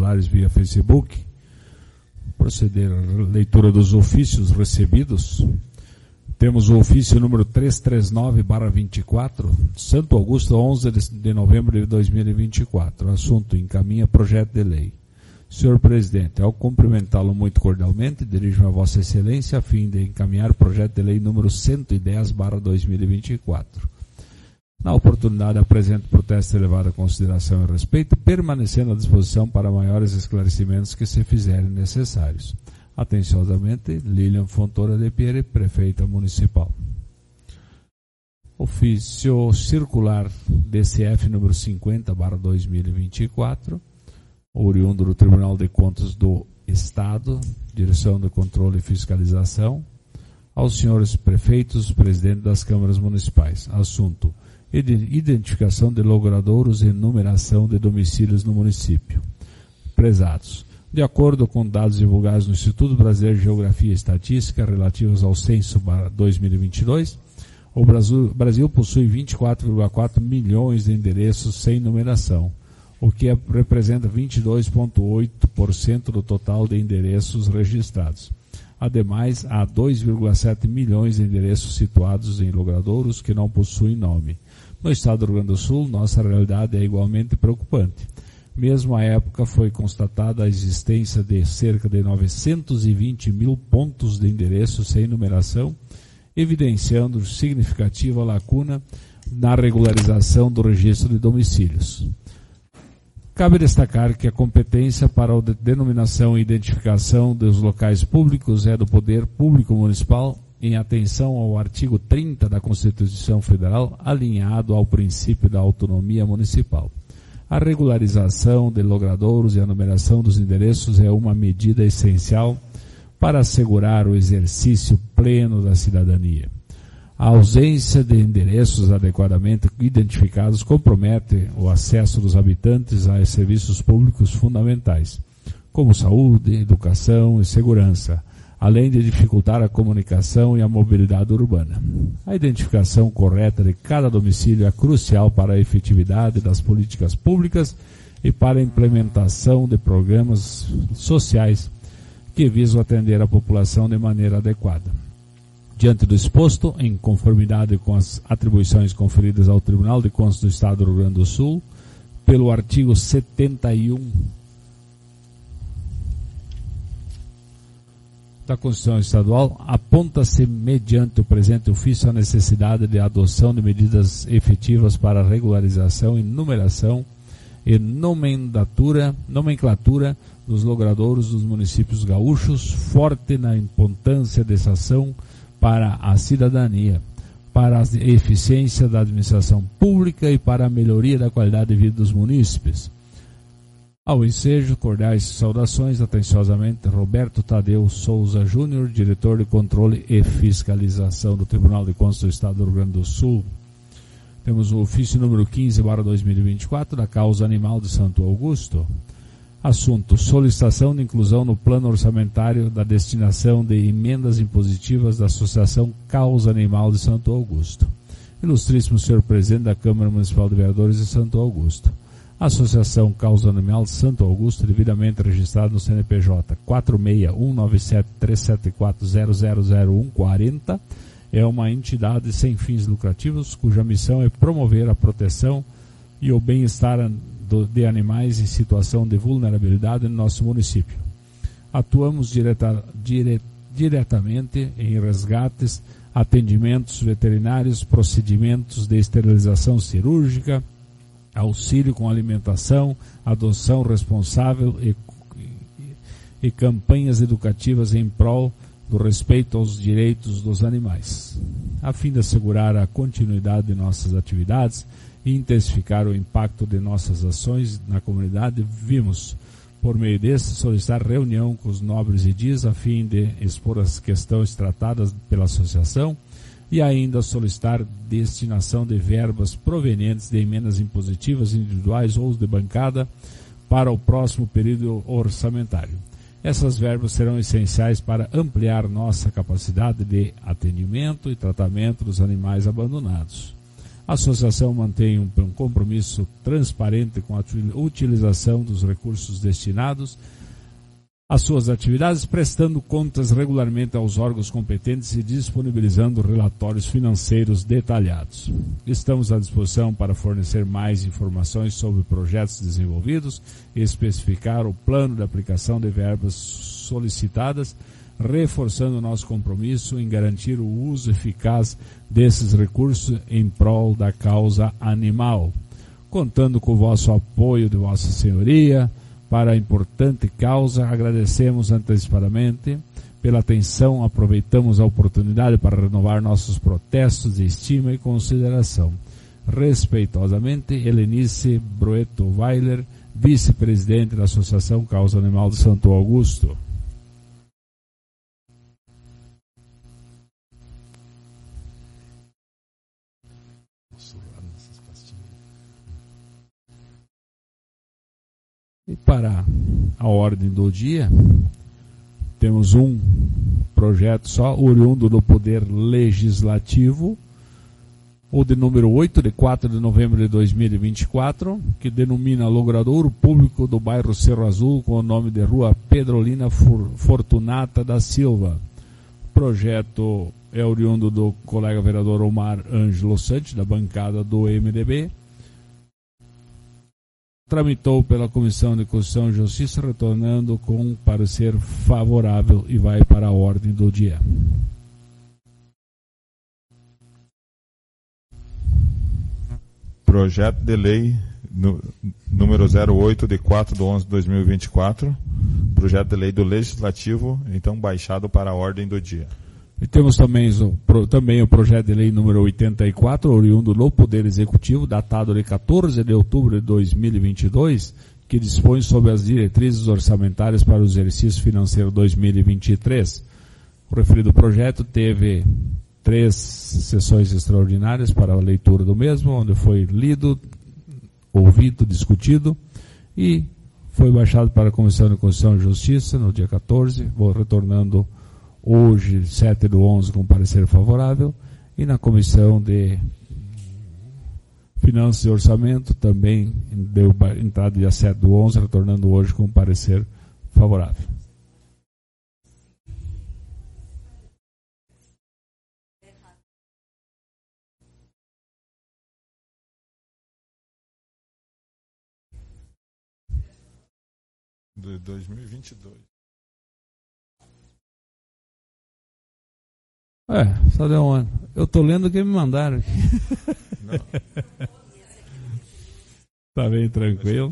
particulares via Facebook. Proceder à leitura dos ofícios recebidos. Temos o ofício número 339/24, Santo Augusto, 11 de novembro de 2024. Assunto: encaminha projeto de lei. Senhor Presidente, ao cumprimentá-lo muito cordialmente, dirijo-me a Vossa Excelência a fim de encaminhar projeto de lei número 110/2024. Na oportunidade, apresento protesto de elevada consideração e respeito, permanecendo à disposição para maiores esclarecimentos que se fizerem necessários. Atenciosamente, Lilian Fontoura de Pieri, Prefeita Municipal. Ofício circular DCF número 50/2024, oriundo do Tribunal de Contas do Estado, Direção de Controle e Fiscalização, aos senhores prefeitos, presidente das câmaras municipais. Assunto: identificação de logradouros e numeração de domicílios no município. Prezados, de acordo com dados divulgados no Instituto Brasileiro de Geografia e Estatística relativos ao censo 2022, o Brasil possui 24,4 milhões de endereços sem numeração, o que representa 22,8% do total de endereços registrados. Ademais, há 2,7 milhões de endereços situados em logradouros que não possuem nome. No estado do Rio Grande do Sul, nossa realidade é igualmente preocupante. Mesmo à época, foi constatada a existência de cerca de 920 mil pontos de endereço sem numeração, evidenciando significativa lacuna na regularização do registro de domicílios. Cabe destacar que a competência para a denominação e identificação dos locais públicos é do Poder Público Municipal, em atenção ao artigo 30 da Constituição Federal, alinhado ao princípio da autonomia municipal. A regularização de logradouros e a numeração dos endereços é uma medida essencial para assegurar o exercício pleno da cidadania. A ausência de endereços adequadamente identificados compromete o acesso dos habitantes a serviços públicos fundamentais, como saúde, educação e segurança, além de dificultar a comunicação e a mobilidade urbana. A identificação correta de cada domicílio é crucial para a efetividade das políticas públicas e para a implementação de programas sociais que visam atender a população de maneira adequada. Diante do exposto, em conformidade com as atribuições conferidas ao Tribunal de Contas do Estado do Rio Grande do Sul, pelo artigo 71 da Constituição Estadual, aponta-se mediante o presente ofício a necessidade de adoção de medidas efetivas para a regularização e numeração e nomenclatura dos logradouros dos municípios gaúchos, forte na importância dessa ação para a cidadania, para a eficiência da administração pública e para a melhoria da qualidade de vida dos munícipes. Ao ensejo, cordiais saudações, atenciosamente, Roberto Tadeu Souza Júnior, diretor de Controle e Fiscalização do Tribunal de Contas do Estado do Rio Grande do Sul. Temos o ofício número 15/2024 da causa animal de Santo Augusto. Assunto: solicitação de inclusão no plano orçamentário da destinação de emendas impositivas da Associação Causa Animal de Santo Augusto. Ilustríssimo Senhor Presidente da Câmara Municipal de Vereadores de Santo Augusto. A Associação Causa Animal de Santo Augusto, devidamente registrada no CNPJ 461973740000140, é uma entidade sem fins lucrativos, cuja missão é promover a proteção e o bem-estar de animais em situação de vulnerabilidade no nosso município. Atuamos diretamente em resgates, atendimentos veterinários, procedimentos de esterilização cirúrgica, auxílio com alimentação, adoção responsável e campanhas educativas em prol do respeito aos direitos dos animais. A fim de assegurar a continuidade de nossas atividades e intensificar o impacto de nossas ações na comunidade, vimos, por meio desse, solicitar reunião com os nobres edis a fim de expor as questões tratadas pela associação e ainda solicitar destinação de verbas provenientes de emendas impositivas individuais ou de bancada para o próximo período orçamentário. Essas verbas serão essenciais para ampliar nossa capacidade de atendimento e tratamento dos animais abandonados. A associação mantém um compromisso transparente com a utilização dos recursos destinados às suas atividades, prestando contas regularmente aos órgãos competentes e disponibilizando relatórios financeiros detalhados. Estamos à disposição para fornecer mais informações sobre projetos desenvolvidos e especificar o plano de aplicação de verbas solicitadas, reforçando nosso compromisso em garantir o uso eficaz desses recursos em prol da causa animal. Contando com o vosso apoio de Vossa Senhoria para a importante causa, agradecemos antecipadamente pela atenção, aproveitamos a oportunidade para renovar nossos protestos de estima e consideração. Respeitosamente, Helenice Broeto Weiler, vice-presidente da Associação Causa Animal de Santo Augusto. E para a ordem do dia, temos um projeto só, oriundo do Poder Legislativo, o de número 8, de 4 de novembro de 2024, que denomina logradouro público do bairro Cerro Azul com o nome de Rua Pedrolina Fortunata da Silva. O projeto é oriundo do colega vereador Omar Ângelo Santos, da bancada do MDB. Tramitou pela Comissão de Constituição e Justiça, retornando com parecer favorável e vai para a ordem do dia. Projeto de lei número 08, de 4/11/2024. Projeto de lei do Legislativo, então baixado para a ordem do dia. E temos também o projeto de lei número 84, oriundo do Poder Executivo, datado de 14 de outubro de 2022, que dispõe sobre as diretrizes orçamentárias para o exercício financeiro 2023. O referido projeto teve 3 sessões extraordinárias para a leitura do mesmo, onde foi lido, ouvido, discutido e foi baixado para a Comissão de Constituição e Justiça no dia 14, vou retornando hoje, 7/11, com parecer favorável, e na Comissão de Finanças e Orçamento também deu entrada dia 7/11, retornando hoje com parecer favorável. De 2022. Só deu um ano. Eu tô lendo o que me mandaram aqui. Não. Tá bem tranquilo.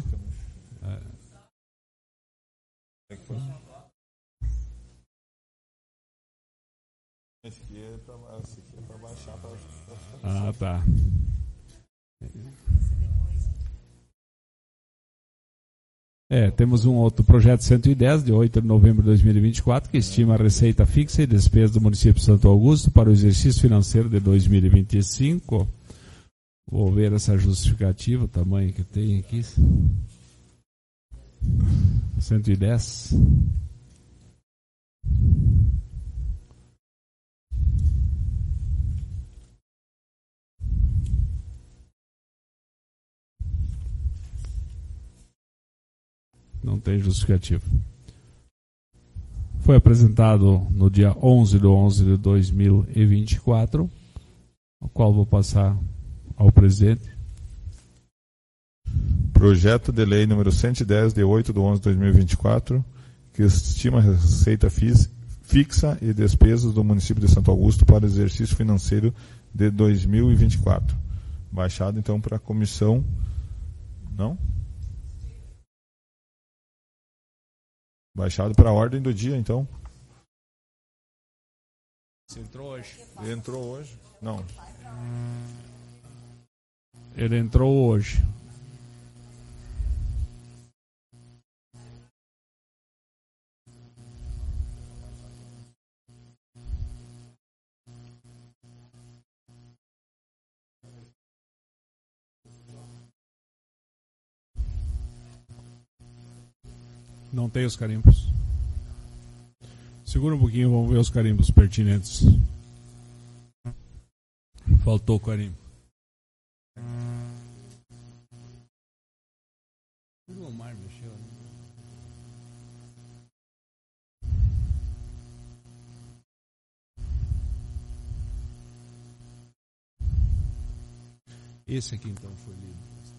Esse aqui é para baixar. Ah, tá. Temos um outro projeto 110, de 8 de novembro de 2024, que estima a receita fixa e despesa do município de Santo Augusto para o exercício financeiro de 2025. Vou ver essa justificativa, o tamanho que tem aqui. 110. Não tem justificativo. Foi apresentado no dia 11/11/2024, o qual vou passar ao presidente. Projeto de lei número 110, de 8/11/2024, que estima a receita fixa e despesas do município de Santo Augusto para o exercício financeiro de 2024. Baixado, então, para a comissão. Não? Baixado para a ordem do dia, então. Você entrou hoje? Ele entrou hoje? Não. Ele entrou hoje. Não tem os carimbos. Segura um pouquinho, vamos ver os carimbos pertinentes. Faltou o carimbo. Esse aqui então foi lido.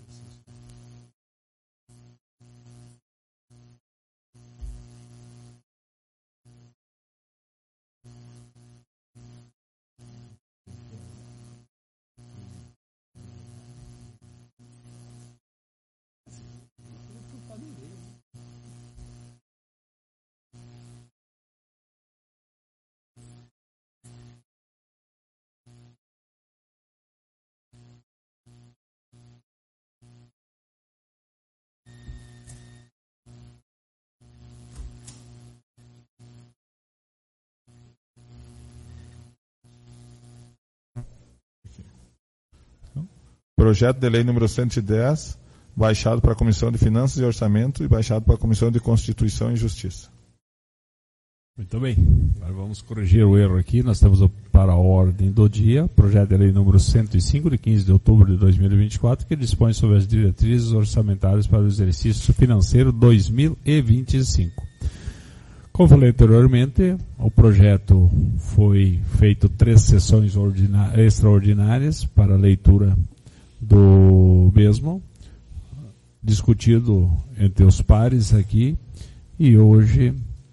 Projeto de lei número 110, baixado para a Comissão de Finanças e Orçamento e baixado para a Comissão de Constituição e Justiça. Muito bem. Agora vamos corrigir o erro aqui. Nós temos para a ordem do dia, projeto de lei número 105, de 15 de outubro de 2024, que dispõe sobre as diretrizes orçamentárias para o exercício financeiro 2025. Como falei anteriormente, o projeto foi feito 3 sessões extraordinárias para a leitura do mesmo, discutido entre os pares aqui, e hoje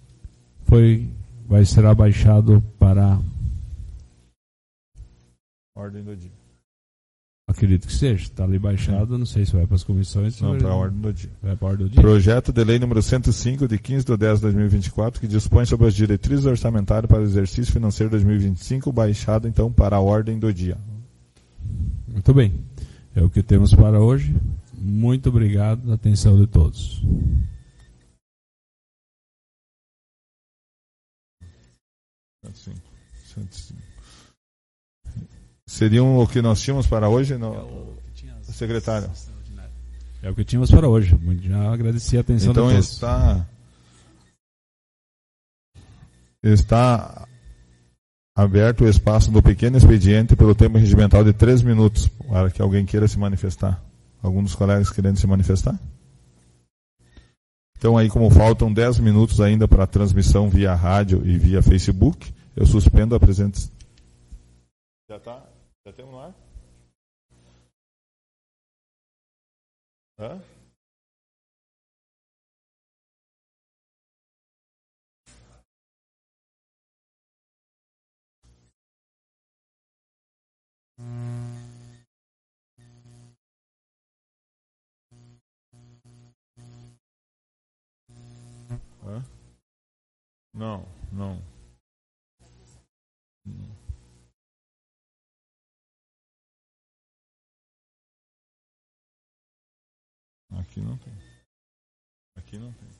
será baixado para Ordem do dia. Acredito que seja, está ali baixado, não sei se vai para as comissões. Não, para a ordem do dia. Vai para a ordem do dia. Projeto de lei número 105, de 15 de 10 de 2024, que dispõe sobre as diretrizes orçamentárias para o exercício financeiro 2025, baixado então para a ordem do dia. Muito bem. É o que temos para hoje. Muito obrigado, atenção de todos. Seriam o que nós tínhamos para hoje, secretário? É o que tínhamos para hoje. Já agradeci a atenção então de todos. Está aberto o espaço do pequeno expediente pelo tempo regimental de 3 minutos, para que alguém queira se manifestar. Algum dos colegas querendo se manifestar? Então aí, como faltam 10 minutos ainda para a transmissão via rádio e via Facebook, eu suspendo a presença. Já temos no ar? Hã? Hã? Não. Aqui não tem. Aqui não tem.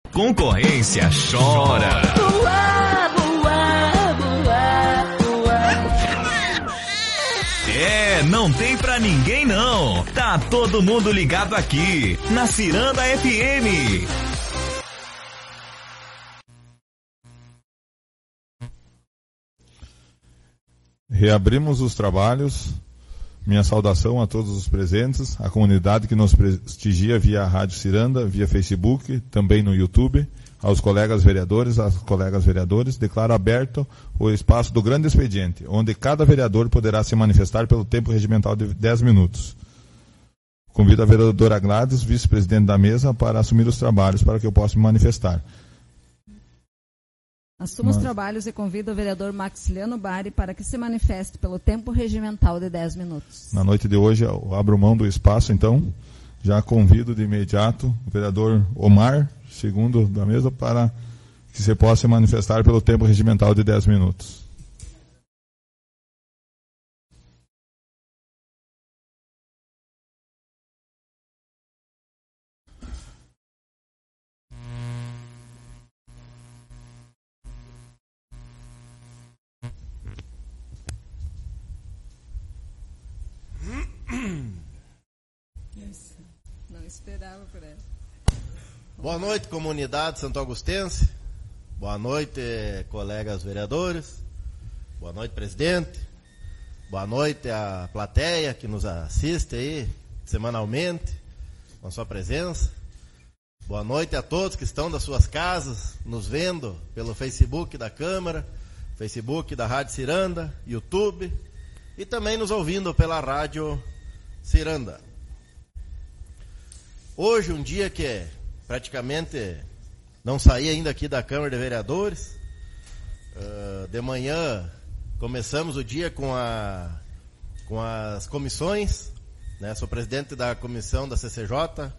Concorrência chora. Não tem pra ninguém não. Tá todo mundo ligado aqui na Ciranda FM. Reabrimos os trabalhos. Minha saudação a todos os presentes, a comunidade que nos prestigia via Rádio Ciranda, via Facebook, também no YouTube, aos colegas vereadores, às colegas vereadores. Declaro aberto o espaço do grande expediente, onde cada vereador poderá se manifestar pelo tempo regimental de 10 minutos. Convido a vereadora Gladys, vice-presidente da mesa, para assumir os trabalhos, para que eu possa me manifestar. Assumo os trabalhos e convido o vereador Maxiliano Bari para que se manifeste pelo tempo regimental de 10 minutos. Na noite de hoje, eu abro mão do espaço, então. Já convido de imediato o vereador Omar, segundo da mesa, para que se possa se manifestar pelo tempo regimental de 10 minutos. Não esperava por ela. Boa noite, comunidade santo augustense. Boa noite, colegas vereadores. Boa noite, presidente. Boa noite à plateia que nos assiste aí semanalmente com sua presença. Boa noite a todos que estão das suas casas nos vendo pelo Facebook da Câmara, Facebook da Rádio Ciranda, YouTube e também nos ouvindo pela Rádio Ciranda. Hoje, um dia que praticamente não saí ainda aqui da Câmara de Vereadores. De manhã começamos o dia com as comissões, né? Sou presidente da comissão da CCJ,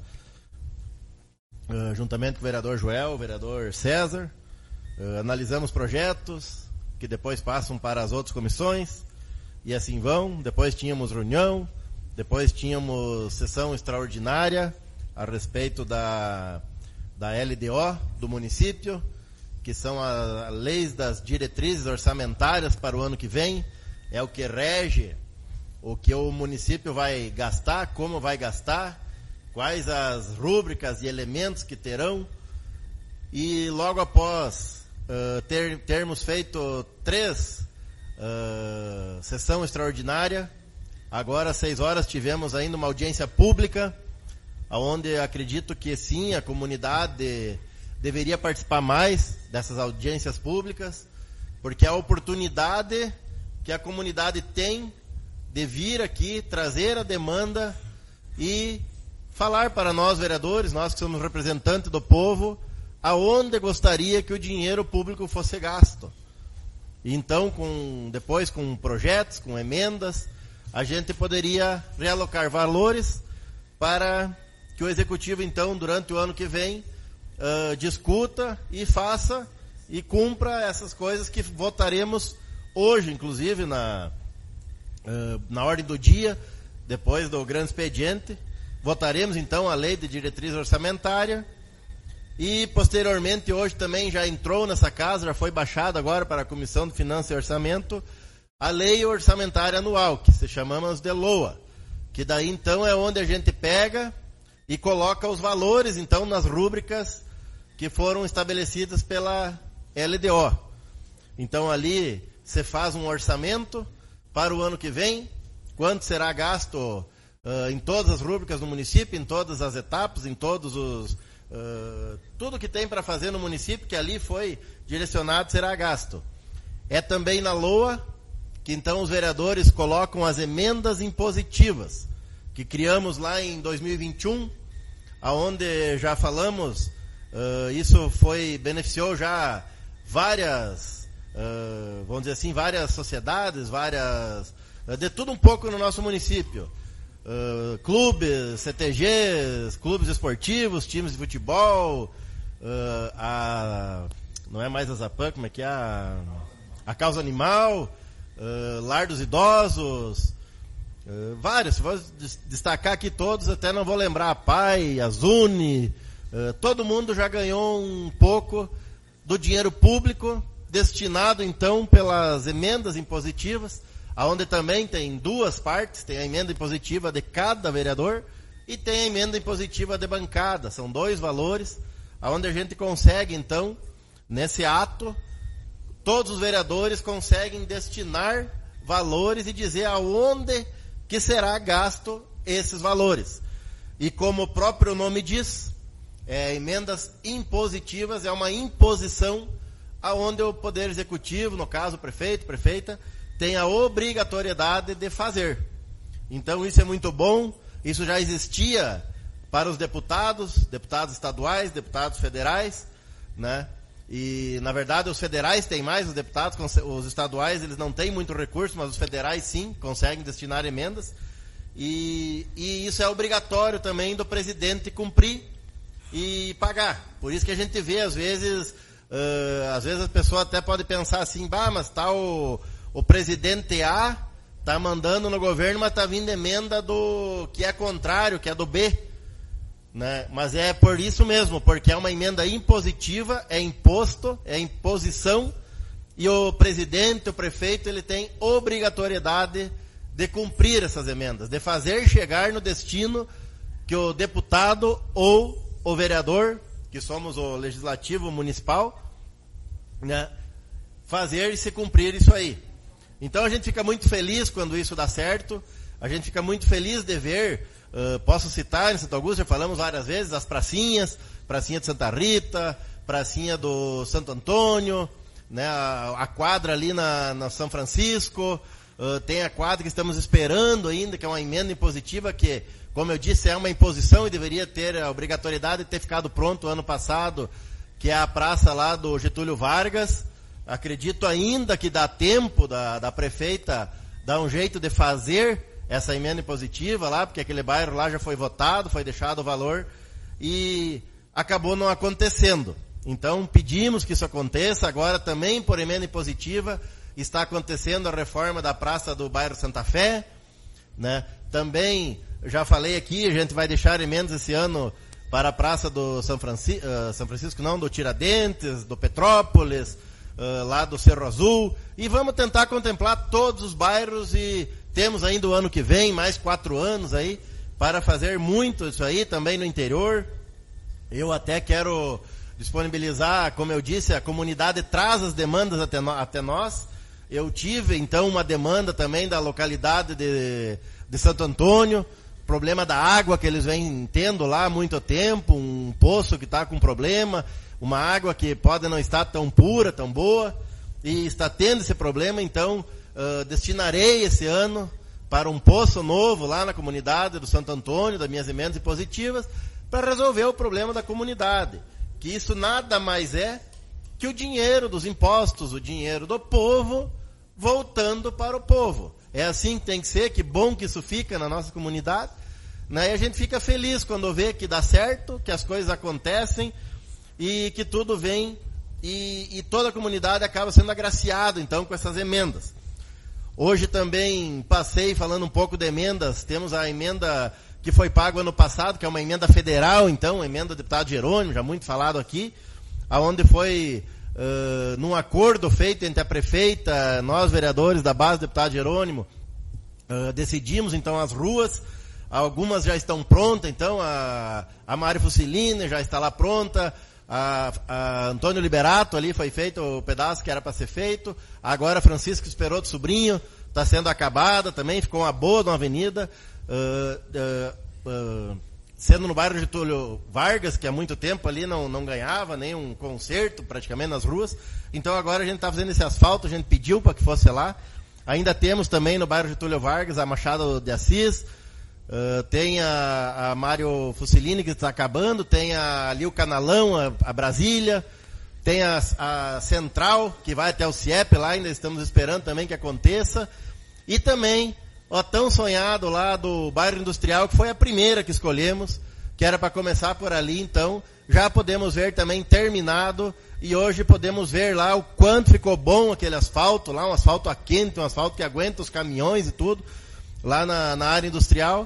juntamente com o vereador Joel, o vereador César. Analisamos projetos que depois passam para as outras comissões e assim vão. Depois tínhamos reunião, depois tínhamos sessão extraordinária a respeito da LDO do município, que são as leis das diretrizes orçamentárias para o ano que vem. É o que rege o que o município vai gastar, como vai gastar, quais as rúbricas e elementos que terão. E logo após termos feito 3 sessão extraordinária, agora às 6 horas tivemos ainda uma audiência pública, onde acredito que sim, a comunidade deveria participar mais dessas audiências públicas, porque é a oportunidade que a comunidade tem de vir aqui, trazer a demanda e falar para nós, vereadores, nós que somos representantes do povo, aonde gostaria que o dinheiro público fosse gasto. Então, depois com projetos, com emendas, a gente poderia realocar valores para que o Executivo, então, durante o ano que vem, discuta e faça e cumpra essas coisas que votaremos hoje, inclusive, na ordem do dia, depois do grande expediente. Votaremos, então, a lei de diretriz orçamentária e, posteriormente, hoje também já entrou nessa casa, já foi baixada agora para a Comissão de Finanças e Orçamento, a lei orçamentária anual, que se chamamos de LOA, que daí, então, é onde a gente pega e coloca os valores, então, nas rúbricas que foram estabelecidas pela LDO. Então, ali se faz um orçamento para o ano que vem, quanto será gasto em todas as rúbricas do município, em todas as etapas, em todos os... tudo que tem para fazer no município, que ali foi direcionado, será gasto. É também na LOA que, então, os vereadores colocam as emendas impositivas, que criamos lá em 2021, aonde já falamos, isso beneficiou já várias, vamos dizer assim, várias sociedades, de tudo um pouco no nosso município. Clubes, CTGs, clubes esportivos, times de futebol, não é mais a Zapan, como é que é? A Causa Animal, Lar dos Idosos, vários, se vou destacar aqui todos, até não vou lembrar, a PAI, a Zuni, todo mundo já ganhou um pouco do dinheiro público destinado, então, pelas emendas impositivas, onde também tem duas partes, tem a emenda impositiva de cada vereador e tem a emenda impositiva de bancada. São dois valores, onde a gente consegue, então, nesse ato, todos os vereadores conseguem destinar valores e dizer aonde que será gasto esses valores. E como o próprio nome diz, emendas impositivas, é uma imposição aonde o Poder Executivo, no caso o prefeito, prefeita, tem a obrigatoriedade de fazer. Então isso é muito bom, isso já existia para os deputados estaduais, deputados federais, né? E, na verdade, os federais têm mais, os deputados, os estaduais, eles não têm muito recurso, mas os federais, sim, conseguem destinar emendas. E isso é obrigatório também do presidente cumprir e pagar. Por isso que a gente vê, às vezes a pessoa até pode pensar assim, mas tá o presidente A tá mandando no governo, mas tá vindo emenda do que é contrário, que é do B. Né? Mas é por isso mesmo, porque é uma emenda impositiva, é imposto, é imposição, e o presidente, o prefeito, ele tem obrigatoriedade de cumprir essas emendas, de fazer chegar no destino que o deputado ou o vereador, que somos o legislativo municipal, né, fazer e se cumprir isso aí. Então a gente fica muito feliz quando isso dá certo, a gente fica muito feliz de ver. Posso citar, em Santo Augusto, já falamos várias vezes, as pracinhas, pracinha de Santa Rita, pracinha do Santo Antônio, né, a quadra ali na São Francisco, tem a quadra que estamos esperando ainda, que é uma emenda impositiva que, como eu disse, é uma imposição e deveria ter a obrigatoriedade de ter ficado pronto ano passado, que é a praça lá do Getúlio Vargas. Acredito ainda que dá tempo da prefeita dar um jeito de fazer essa emenda impositiva lá, porque aquele bairro lá já foi votado, foi deixado o valor e acabou não acontecendo. Então pedimos que isso aconteça. Agora também por emenda impositiva está acontecendo a reforma da praça do bairro Santa Fé, né? Também já falei aqui, a gente vai deixar emendas esse ano para a praça do São Francisco, não, do Tiradentes, do Petrópolis, lá do Cerro Azul, e vamos tentar contemplar todos os bairros e temos ainda o ano que vem, mais 4 anos aí, para fazer muito isso aí, também no interior. Eu até quero disponibilizar, como eu disse, a comunidade traz as demandas até nós. Eu tive, então, uma demanda também da localidade de Santo Antônio, problema da água que eles vêm tendo lá há muito tempo, um poço que está com problema, uma água que pode não estar tão pura, tão boa, e está tendo esse problema. Então destinarei esse ano para um poço novo lá na comunidade do Santo Antônio, das minhas emendas impositivas, para resolver o problema da comunidade, que isso nada mais é que o dinheiro dos impostos, o dinheiro do povo, voltando para o povo. É assim que tem que ser, que bom que isso fica na nossa comunidade, né? E a gente fica feliz quando vê que dá certo, que as coisas acontecem e que tudo vem e toda a comunidade acaba sendo agraciada, então, com essas emendas. Hoje também passei falando um pouco de emendas. Temos a emenda que foi paga ano passado, que é uma emenda federal, então, a emenda do deputado Jerônimo, já muito falado aqui, aonde foi num acordo feito entre a prefeita, nós vereadores da base do deputado Jerônimo, decidimos então as ruas. Algumas já estão prontas, então a Mário Fusilini já está lá pronta, a Antônio Liberato ali foi feito o pedaço que era para ser feito, agora Francisco Esperoto Sobrinho está sendo acabada também, ficou uma boa de uma avenida, sendo no bairro Getúlio Vargas, que há muito tempo ali não ganhava nem um conserto praticamente nas ruas. Então agora a gente está fazendo esse asfalto, a gente pediu para que fosse lá. Ainda temos também no bairro Getúlio Vargas a Machado de Assis, tem a Mário Fusilini que está acabando, tem ali o Canalão, a Brasília, tem a Central que vai até o CIEP lá, ainda estamos esperando também que aconteça, e também o tão sonhado lá do bairro industrial, que foi a primeira que escolhemos, que era para começar por ali. Então já podemos ver também terminado, e hoje podemos ver lá o quanto ficou bom aquele asfalto lá, um asfalto a quente, um asfalto que aguenta os caminhões e tudo, lá na área industrial.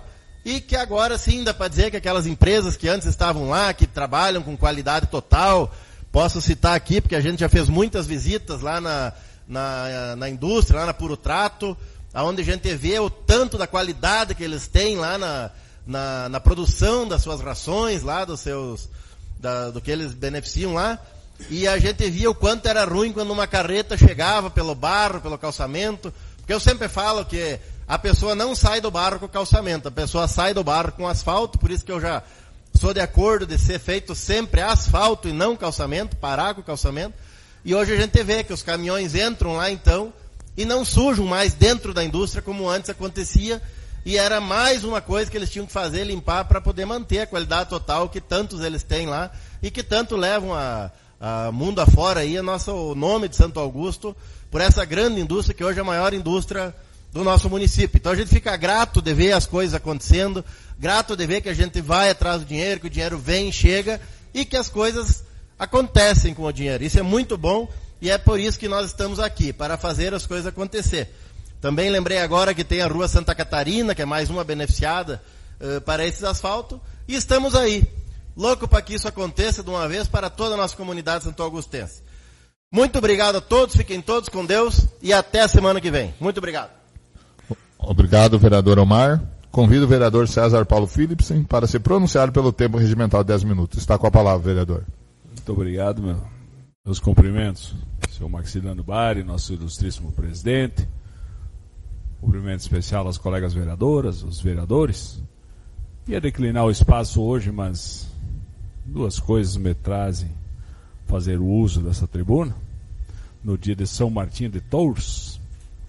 e que agora sim dá para dizer que aquelas empresas que antes estavam lá, que trabalham com qualidade total, posso citar aqui, porque a gente já fez muitas visitas lá na indústria, lá na Puro Trato, onde a gente vê o tanto da qualidade que eles têm lá na produção das suas rações, lá do que eles beneficiam lá, e a gente via o quanto era ruim quando uma carreta chegava pelo barro, pelo calçamento, porque eu sempre falo que a pessoa não sai do barro com o calçamento, a pessoa sai do barro com asfalto, por isso que eu já sou de acordo de ser feito sempre asfalto e não calçamento, parar com o calçamento, e hoje a gente vê que os caminhões entram lá então, e não sujam mais dentro da indústria como antes acontecia, e era mais uma coisa que eles tinham que fazer, limpar, para poder manter a qualidade total que tantos eles têm lá, e que tanto levam a mundo afora aí, o nome de Santo Augusto, por essa grande indústria, que hoje é a maior indústria do nosso município. Então a gente fica grato de ver as coisas acontecendo, grato de ver que a gente vai atrás do dinheiro, que o dinheiro vem, chega, e que as coisas acontecem com o dinheiro. Isso é muito bom, e é por isso que nós estamos aqui, para fazer as coisas acontecer. Também lembrei agora que tem a Rua Santa Catarina, que é mais uma beneficiada para esses asfaltos, e estamos aí, louco para que isso aconteça de uma vez para toda a nossa comunidade santo augustense. Muito obrigado a todos, fiquem todos com Deus, e até a semana que vem. Muito obrigado. Obrigado, vereador Omar. Convido o vereador César Paulo Philipsen para se pronunciar pelo tempo regimental de 10 minutos. Está com a palavra, vereador. Muito obrigado, meus cumprimentos, senhor Maxiliano Bari, nosso ilustríssimo presidente. Cumprimento especial às colegas vereadoras, os vereadores. Ia declinar o espaço hoje, mas duas coisas me trazem fazer o uso dessa tribuna. No dia de São Martim de Tours,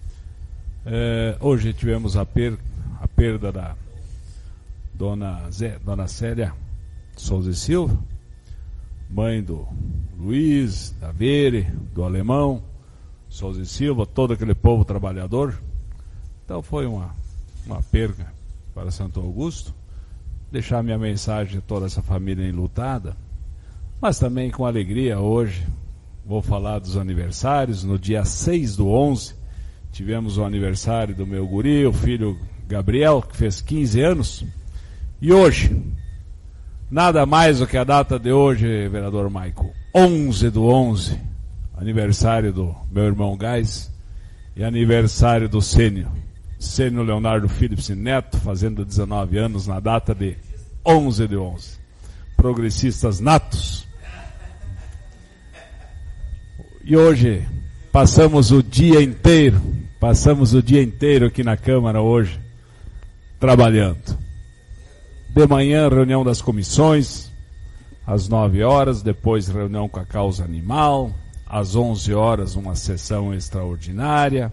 hoje tivemos a perda da dona Célia Souza e Silva, mãe do Luiz, da Vere, do Alemão, Souza e Silva, todo aquele povo trabalhador. Então foi uma perda para Santo Augusto. Deixar minha mensagem a toda essa família enlutada, mas também com alegria hoje vou falar dos aniversários. No dia 6/11 tivemos o aniversário do meu guri, o filho Gabriel, que fez 15 anos, e hoje, nada mais do que a data de hoje, vereador Maico, 11/11, aniversário do meu irmão Gás e aniversário do Sênio Leonardo Philipsen Neto, fazendo 19 anos na data de 11/11. Progressistas natos. E hoje passamos o dia inteiro aqui na Câmara hoje, trabalhando. De manhã, reunião das comissões, às 9 horas, depois reunião com a causa animal, às 11 horas uma sessão extraordinária.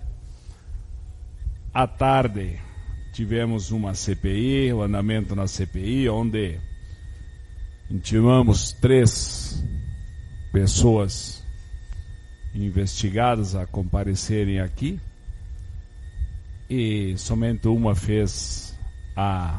À tarde tivemos uma CPI, o andamento na CPI, onde intimamos 3 pessoas investigadas a comparecerem aqui, e somente uma fez a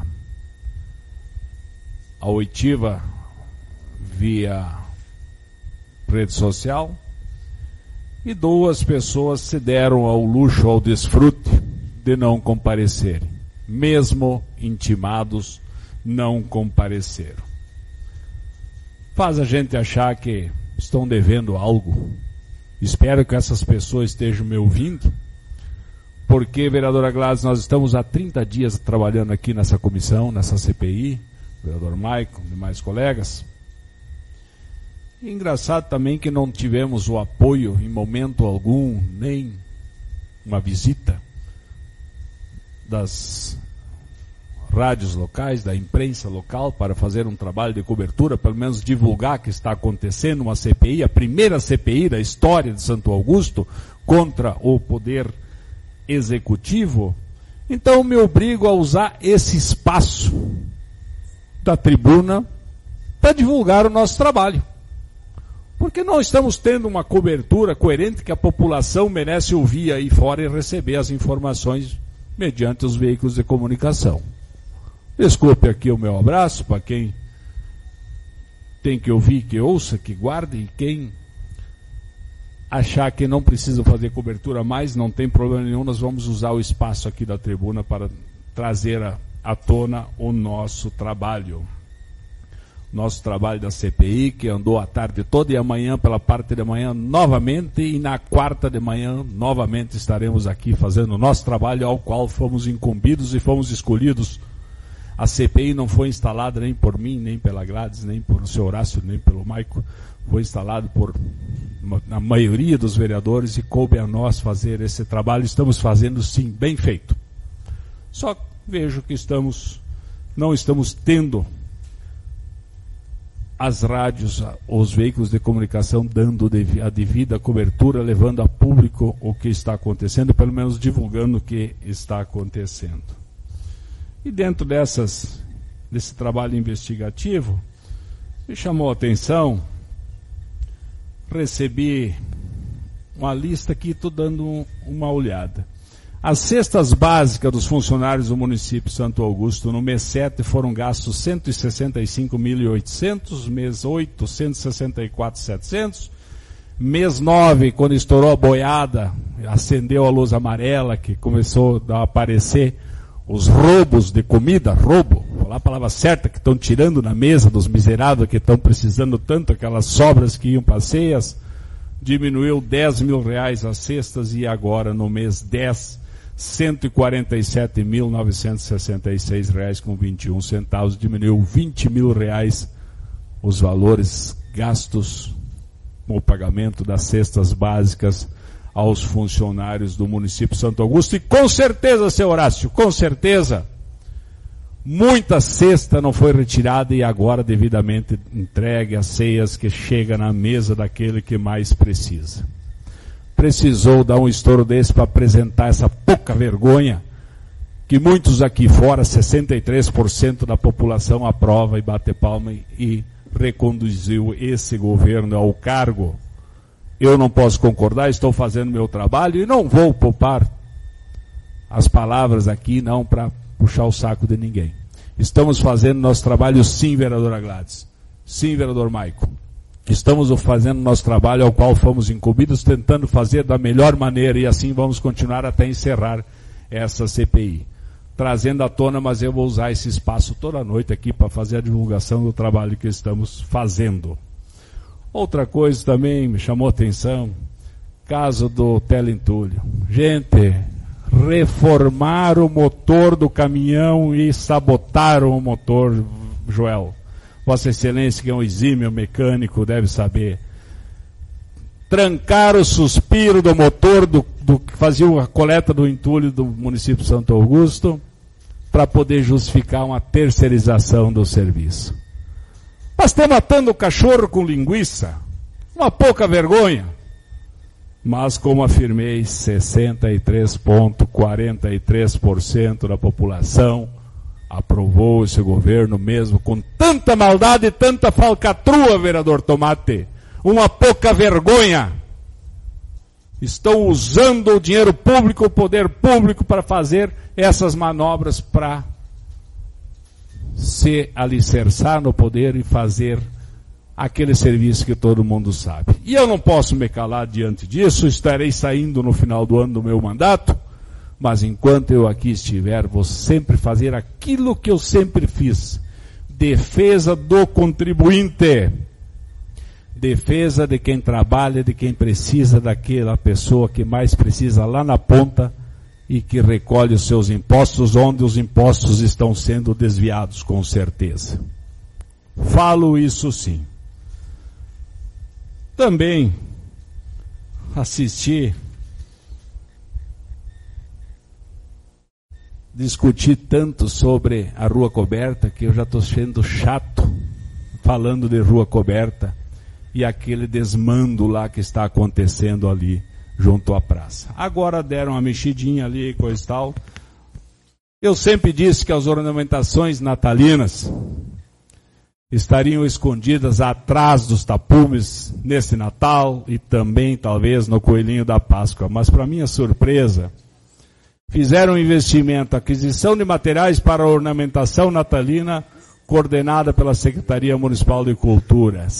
oitiva via rede social, e 2 pessoas se deram ao luxo, ao desfrute de não comparecerem. Mesmo intimados, não compareceram. Faz a gente achar que estão devendo algo. Espero que essas pessoas estejam me ouvindo, porque, vereadora Gladys, nós estamos há 30 dias trabalhando aqui nessa comissão, nessa CPI, vereador Maicon, demais colegas. E engraçado também que não tivemos o apoio em momento algum, nem uma visita das rádios locais, da imprensa local, para fazer um trabalho de cobertura, pelo menos divulgar que está acontecendo uma CPI, a primeira CPI da história de Santo Augusto contra o poder executivo. Então me obrigo a usar esse espaço da tribuna para divulgar o nosso trabalho. Porque não estamos tendo uma cobertura coerente que a população merece ouvir aí fora e receber as informações mediante os veículos de comunicação. Desculpe aqui o meu abraço para quem tem que ouvir, que ouça, que guarde, e quem achar que não precisa fazer cobertura mais, não tem problema nenhum, nós vamos usar o espaço aqui da tribuna para trazer à tona o nosso trabalho. Nosso trabalho da CPI, que andou a tarde toda e amanhã, pela parte de manhã, novamente, e na quarta de manhã, novamente estaremos aqui fazendo o nosso trabalho, ao qual fomos incumbidos e fomos escolhidos. A CPI não foi instalada nem por mim, nem pela Gladys, nem pelo seu Horácio, nem pelo Maico. Foi instalado por a maioria dos vereadores e coube a nós fazer esse trabalho. Estamos fazendo, sim, bem feito. Só vejo que não estamos tendo as rádios, os veículos de comunicação dando a devida cobertura, levando a público o que está acontecendo, pelo menos divulgando o que está acontecendo. E dentro desse trabalho investigativo, me chamou a atenção, recebi uma lista aqui, estou dando uma olhada. As cestas básicas dos funcionários do município de Santo Augusto no mês 7 foram gastos 165.800, mês 8, 164.700, mês 9, quando estourou a boiada, acendeu a luz amarela, que começou a aparecer os roubos de comida, vou falar a palavra certa, que estão tirando na mesa dos miseráveis que estão precisando tanto, aquelas sobras que iam para ceias, diminuiu R$10.000 as cestas e agora no mês 10, R$147.966,21, diminuiu R$20.000 os valores gastos no pagamento das cestas básicas aos funcionários do município de Santo Augusto. E com certeza, seu Horácio, com certeza, muita cesta não foi retirada e agora devidamente entregue às ceias que chega na mesa daquele que mais precisa. Precisou dar um estouro desse para apresentar essa pouca vergonha que muitos aqui fora, 63% da população aprova e bate palma e reconduziu esse governo ao cargo. Eu não posso concordar, estou fazendo meu trabalho e não vou poupar as palavras aqui não para puxar o saco de ninguém. Estamos fazendo nosso trabalho, sim, vereadora Gladys. Sim, vereador Maico. Estamos fazendo nosso trabalho ao qual fomos incumbidos, tentando fazer da melhor maneira e assim vamos continuar até encerrar essa CPI. Trazendo à tona, mas eu vou usar esse espaço toda noite aqui para fazer a divulgação do trabalho que estamos fazendo. Outra coisa também me chamou a atenção, caso do teleentulho. Gente, reformaram o motor do caminhão e sabotaram o motor, Joel. Vossa Excelência, que é um exímio mecânico, deve saber. Trancaram o suspiro do motor do que fazia a coleta do entulho do município de Santo Augusto para poder justificar uma terceirização do serviço. Mas estão matando o cachorro com linguiça. Uma pouca vergonha. Mas, como afirmei, 63,43% da população aprovou esse governo mesmo com tanta maldade e tanta falcatrua, vereador Tomate. Uma pouca vergonha. Estão usando o dinheiro público, o poder público para fazer essas manobras para se alicerçar no poder e fazer aquele serviço que todo mundo sabe. E eu não posso me calar diante disso, estarei saindo no final do ano do meu mandato, mas enquanto eu aqui estiver, vou sempre fazer aquilo que eu sempre fiz. Defesa do contribuinte. Defesa de quem trabalha, de quem precisa, daquela pessoa que mais precisa lá na ponta e que recolhe os seus impostos, onde os impostos estão sendo desviados, com certeza. Falo isso sim. Também assisti, discuti tanto sobre a rua coberta que eu já estou sendo chato falando de rua coberta e aquele desmando lá que está acontecendo ali junto à praça. Agora deram uma mexidinha ali e coisa e tal. Eu sempre disse que as ornamentações natalinas estariam escondidas atrás dos tapumes nesse Natal e também talvez no Coelhinho da Páscoa. Mas para minha surpresa, fizeram um investimento, aquisição de materiais para a ornamentação natalina coordenada pela Secretaria Municipal de Cultura. R$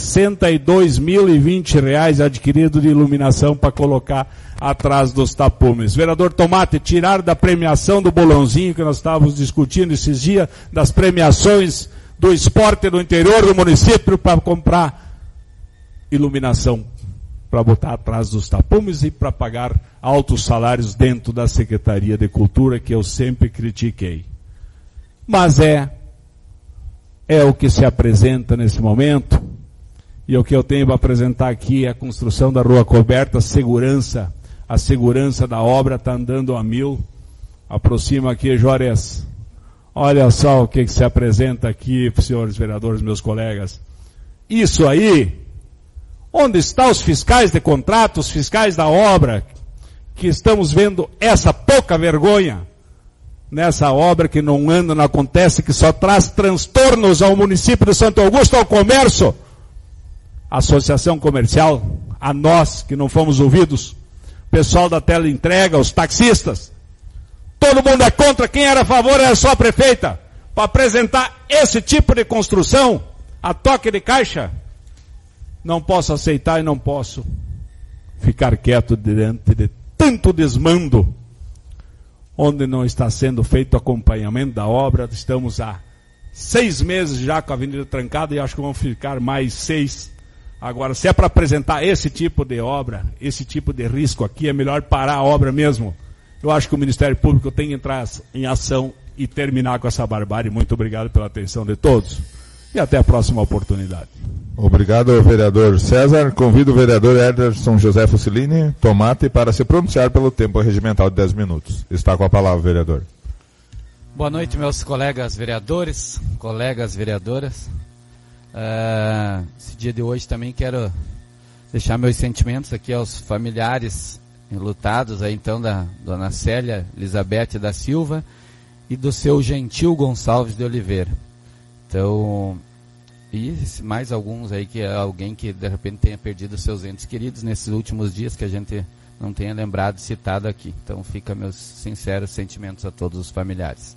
62.020 adquirido de iluminação para colocar atrás dos tapumes. Vereador Tomate, tirar da premiação do bolãozinho que nós estávamos discutindo esses dias, das premiações do esporte do interior do município para comprar iluminação, para botar atrás dos tapumes e para pagar altos salários dentro da Secretaria de Cultura, que eu sempre critiquei. Mas é o que se apresenta nesse momento, e o que eu tenho para apresentar aqui é a construção da rua coberta, a segurança da obra está andando a 1000. Aproxima aqui, Juarez. Olha só o que se apresenta aqui, senhores vereadores, meus colegas. Isso aí, onde estão os fiscais de contrato, os fiscais da obra, que estamos vendo essa pouca vergonha nessa obra que não anda, não acontece, que só traz transtornos ao município de Santo Augusto, ao comércio, a associação comercial, a nós que não fomos ouvidos, pessoal da teleentrega, os taxistas. Todo mundo é contra, quem era a favor era só a prefeita. Para apresentar esse tipo de construção, a toque de caixa, não posso aceitar e não posso ficar quieto diante de tanto desmando, onde não está sendo feito acompanhamento da obra. Estamos há 6 meses já com a avenida trancada e acho que vão ficar mais 6. Agora, se é para apresentar esse tipo de obra, esse tipo de risco aqui, é melhor parar a obra mesmo. Eu acho que o Ministério Público tem que entrar em ação e terminar com essa barbárie. Muito obrigado pela atenção de todos e até a próxima oportunidade. Obrigado, vereador César. Convido o vereador Ederson José Fusilini Tomate para se pronunciar pelo tempo regimental de 10 minutos. Está com a palavra, vereador. Boa noite, meus colegas vereadores, colegas vereadoras. Esse dia de hoje também quero deixar meus sentimentos aqui aos familiares enlutados aí então da dona Célia Elizabeth da Silva e do seu Gentil Gonçalves de Oliveira. Então, e mais alguns aí, que alguém que de repente tenha perdido seus entes queridos nesses últimos dias, que a gente não tenha lembrado, citado aqui. Então fica meus sinceros sentimentos a todos os familiares.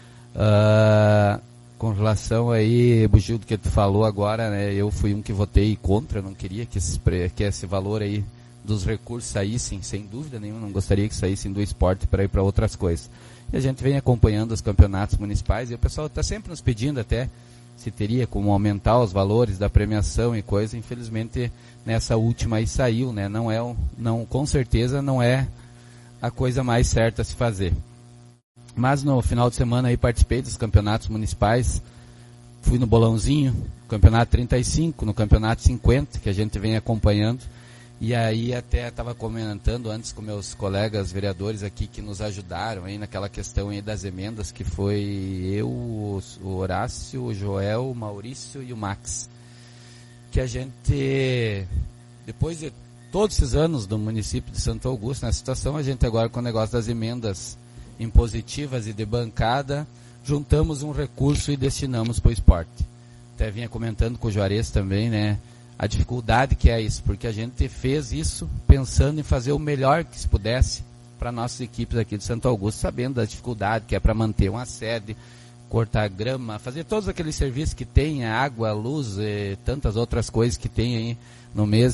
Com relação aí, Bugildo, que tu falou agora, né, eu fui um que votei contra, não queria que esse valor aí dos recursos saíssem, sem dúvida nenhuma, não gostaria que saíssem do esporte para ir para outras coisas. E a gente vem acompanhando os campeonatos municipais e o pessoal está sempre nos pedindo até se teria como aumentar os valores da premiação e coisa. Infelizmente nessa última aí saiu, né? Com certeza não é a coisa mais certa a se fazer. Mas no final de semana aí participei dos campeonatos municipais, fui no bolãozinho, campeonato 35, no campeonato 50, que a gente vem acompanhando. E aí até estava comentando antes com meus colegas vereadores aqui que nos ajudaram aí naquela questão aí das emendas, que foi eu, o Horácio, o Joel, o Maurício e o Max. Que a gente, depois de todos esses anos do município de Santo Augusto, nessa situação, a gente agora com o negócio das emendas impositivas e de bancada, juntamos um recurso e destinamos para o esporte. Até vinha comentando com o Juarez também, né? A dificuldade que é isso, porque a gente fez isso pensando em fazer o melhor que se pudesse para nossas equipes aqui de Santo Augusto, sabendo da dificuldade que é para manter uma sede, cortar grama, fazer todos aqueles serviços que tem, água, luz e tantas outras coisas que tem aí no mês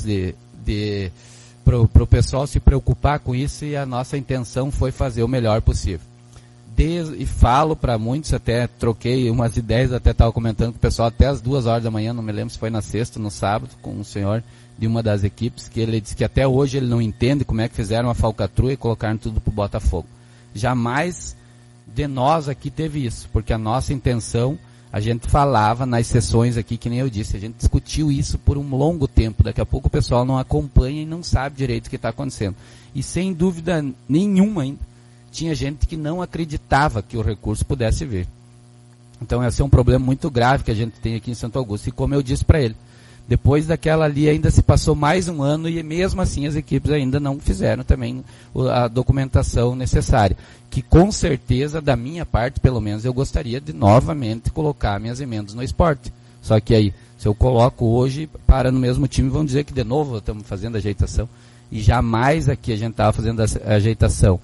pro pessoal se preocupar com isso, e a nossa intenção foi fazer o melhor possível. E falo para muitos, até troquei umas ideias, até estava comentando com o pessoal até as 2 horas da manhã, não me lembro se foi na sexta, no sábado, com um senhor de uma das equipes, que ele disse que até hoje ele não entende como é que fizeram a falcatrua e colocaram tudo pro Botafogo. Jamais de nós aqui teve isso, porque a nossa intenção, a gente falava nas sessões aqui, que nem eu disse, a gente discutiu isso por um longo tempo, daqui a pouco o pessoal não acompanha e não sabe direito o que está acontecendo. E sem dúvida nenhuma ainda, tinha gente que não acreditava que o recurso pudesse vir. Então esse é um problema muito grave que a gente tem aqui em Santo Augusto. E como eu disse para ele, depois daquela ali ainda se passou mais um ano e mesmo assim as equipes ainda não fizeram também a documentação necessária. Que com certeza, da minha parte, pelo menos, eu gostaria de novamente colocar minhas emendas no esporte. Só que aí, se eu coloco hoje, para no mesmo time, vão dizer que de novo estamos fazendo ajeitação. E jamais aqui a gente estava fazendo a ajeitação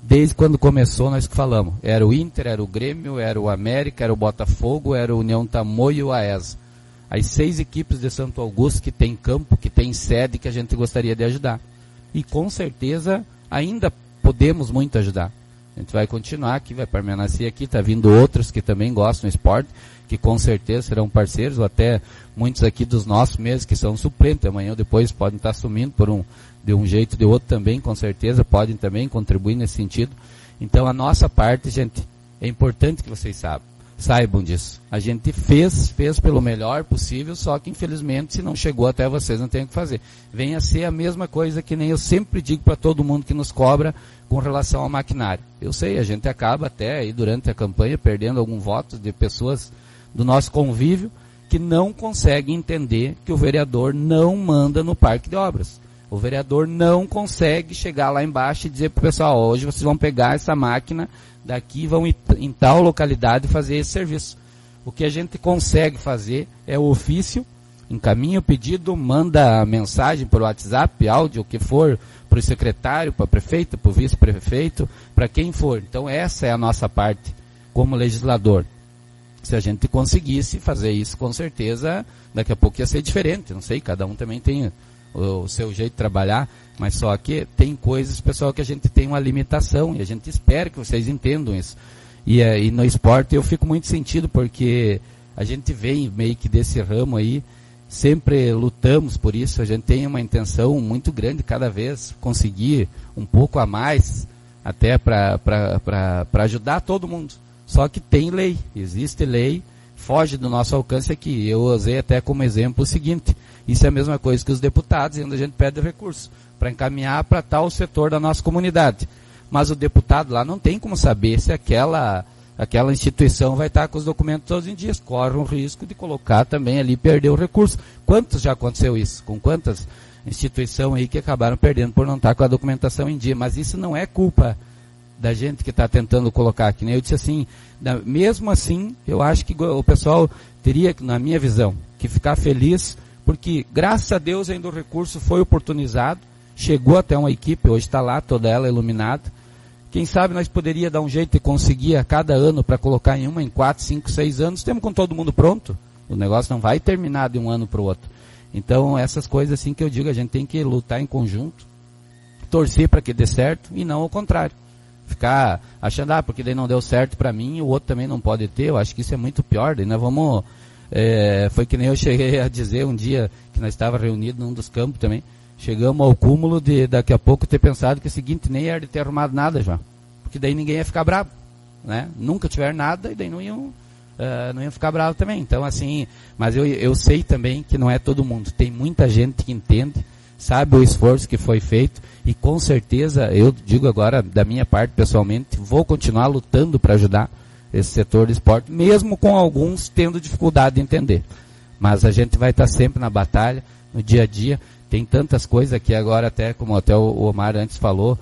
desde quando começou, nós que falamos, era o Inter, era o Grêmio, era o América, era o Botafogo, era o União Tamoio e o AES. As 6 equipes de Santo Augusto que tem campo, que tem sede, que a gente gostaria de ajudar. E com certeza ainda podemos muito ajudar. A gente vai continuar aqui, vai permanecer aqui, está vindo outros que também gostam do esporte, que com certeza serão parceiros, ou até muitos aqui dos nossos mesmos que são suplentes, amanhã ou depois podem estar assumindo de um jeito ou de outro também, com certeza, podem também contribuir nesse sentido. Então a nossa parte, gente, é importante que vocês saibam disso. A gente fez pelo melhor possível, só que infelizmente se não chegou até vocês, não tem o que fazer. Venha a ser a mesma coisa que nem eu sempre digo para todo mundo que nos cobra com relação ao maquinário. Eu sei, a gente acaba até aí durante a campanha perdendo algum voto de pessoas do nosso convívio que não conseguem entender que o vereador não manda no parque de obras. O vereador não consegue chegar lá embaixo e dizer para o pessoal, hoje vocês vão pegar essa máquina daqui e vão em tal localidade fazer esse serviço. O que a gente consegue fazer é o ofício, encaminha o pedido, manda a mensagem por WhatsApp, áudio, o que for, para o secretário, para a prefeita, para o vice-prefeito, para quem for. Então essa é a nossa parte como legislador. Se a gente conseguisse fazer isso, com certeza, daqui a pouco ia ser diferente. Não sei, cada um também tem o seu jeito de trabalhar, mas só que tem coisas, pessoal, que a gente tem uma limitação e a gente espera que vocês entendam isso. E no esporte eu fico muito sentido porque a gente vem meio que desse ramo aí, sempre lutamos por isso, a gente tem uma intenção muito grande cada vez conseguir um pouco a mais, até para ajudar todo mundo. Só que tem lei, existe lei, foge do nosso alcance aqui. Eu usei até como exemplo o seguinte, isso é a mesma coisa que os deputados, onde a gente pede recurso para encaminhar para tal setor da nossa comunidade. Mas o deputado lá não tem como saber se aquela instituição vai estar com os documentos todos em dias. Corre um risco de colocar também ali, perder o recurso. Quantos já aconteceu isso? Com quantas instituições aí que acabaram perdendo por não estar com a documentação em dia? Mas isso não é culpa da gente que está tentando colocar aqui, né? Eu disse assim, mesmo assim, eu acho que o pessoal teria, na minha visão, que ficar feliz, porque graças a Deus ainda o recurso foi oportunizado, chegou até uma equipe, hoje está lá toda ela iluminada. Quem sabe nós poderia dar um jeito de conseguir a cada ano para colocar em 4, 5, 6 anos, temos com todo mundo pronto. O negócio não vai terminar de um ano para o outro. Então essas coisas assim que eu digo, a gente tem que lutar em conjunto, torcer para que dê certo e não ao contrário. Ficar achando, porque daí não deu certo para mim, o outro também não pode ter, eu acho que isso é muito pior, daí nós vamos, foi que nem eu cheguei a dizer um dia, que nós estávamos reunidos num dos campos também, chegamos ao cúmulo de daqui a pouco ter pensado que o seguinte, nem era de ter arrumado nada já, porque daí ninguém ia ficar bravo, né? Nunca tiver nada e daí não iam ficar bravo também, então assim, mas eu sei também que não é todo mundo, tem muita gente que entende, sabe o esforço que foi feito e com certeza, eu digo agora da minha parte pessoalmente, vou continuar lutando para ajudar esse setor de esporte, mesmo com alguns tendo dificuldade de entender. Mas a gente vai estar sempre na batalha, no dia a dia, tem tantas coisas aqui agora, até como até o Omar antes falou,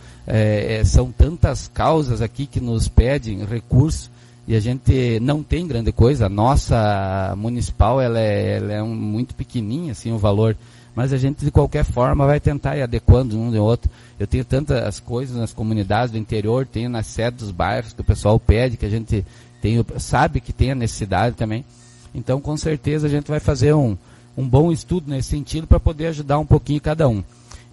são tantas causas aqui que nos pedem recurso e a gente não tem grande coisa, a nossa municipal ela é muito pequenininha assim o valor, mas a gente de qualquer forma vai tentar ir adequando um de outro. Eu tenho tantas coisas nas comunidades do interior, tenho nas sedes dos bairros que o pessoal pede, que a gente sabe que tem a necessidade também. Então com certeza a gente vai fazer um bom estudo nesse sentido para poder ajudar um pouquinho cada um.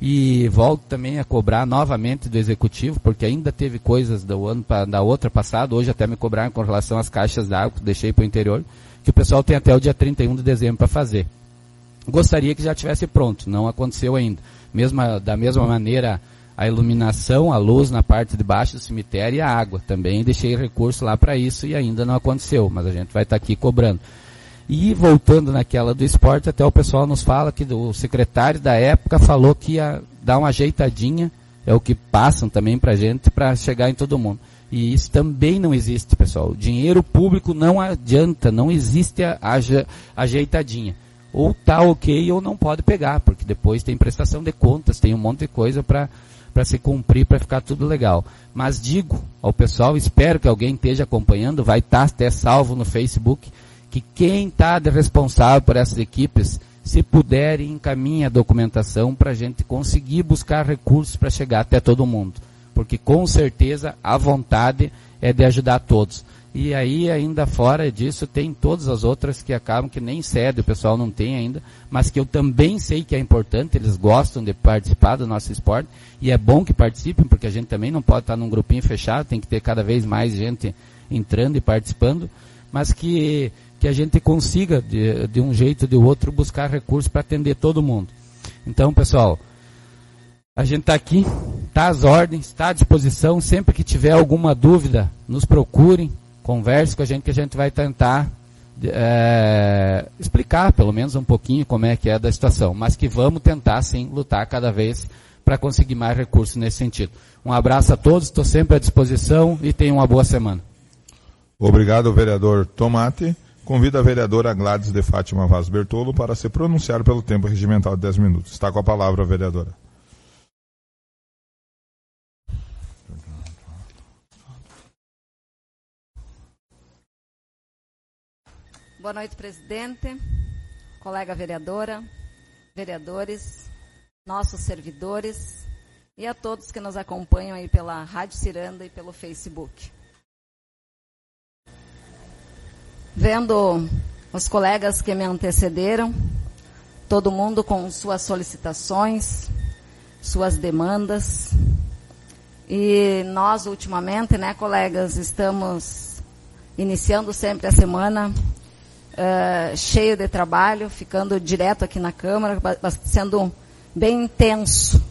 E volto também a cobrar novamente do Executivo, porque ainda teve coisas da outra passada, hoje até me cobraram com relação às caixas d'água que deixei para o interior, que o pessoal tem até o dia 31 de dezembro para fazer. Gostaria que já tivesse pronto, não aconteceu ainda. Da mesma maneira, a iluminação, a luz na parte de baixo do cemitério e a água. Também deixei recurso lá para isso e ainda não aconteceu, mas a gente vai estar aqui cobrando. E voltando naquela do esporte, até o pessoal nos fala que o secretário da época falou que ia dar uma ajeitadinha, é o que passam também para a gente, para chegar em todo mundo. E isso também não existe, pessoal. O dinheiro público não adianta, não existe a ajeitadinha. Ou tá ok ou não pode pegar, porque depois tem prestação de contas, tem um monte de coisa para se cumprir, para ficar tudo legal. Mas digo ao pessoal, espero que alguém esteja acompanhando, vai estar até salvo no Facebook, que quem está de responsável por essas equipes, se puderem, encaminhe a documentação para a gente conseguir buscar recursos para chegar até todo mundo. porque com certeza a vontade é de ajudar todos. E aí, ainda fora disso, tem todas as outras que acabam que nem cede, o pessoal não tem ainda, mas que eu também sei que é importante, eles gostam de participar do nosso esporte, e é bom que participem, porque a gente também não pode estar num grupinho fechado, tem que ter cada vez mais gente entrando e participando, mas que a gente consiga, de um jeito ou de outro, buscar recursos para atender todo mundo. Então, pessoal, a gente está aqui, está às ordens, está à disposição, sempre que tiver alguma dúvida, nos procurem, converse com a gente, que a gente vai tentar explicar, pelo menos um pouquinho, como é que é da situação. Mas que vamos tentar, sim, lutar cada vez para conseguir mais recursos nesse sentido. Um abraço a todos, estou sempre à disposição e tenham uma boa semana. Obrigado, vereador Tomate. Convido a vereadora Gladys de Fátima Vaz Bertolo para se pronunciar pelo tempo regimental de 10 minutos. Está com a palavra, vereadora. Boa noite, presidente, colega vereadora, vereadores, nossos servidores e a todos que nos acompanham aí pela Rádio Ciranda e pelo Facebook. Vendo os colegas que me antecederam, todo mundo com suas solicitações, suas demandas, e nós ultimamente, né, colegas, estamos iniciando sempre a semana cheio de trabalho, ficando direto aqui na Câmara, sendo bem intenso,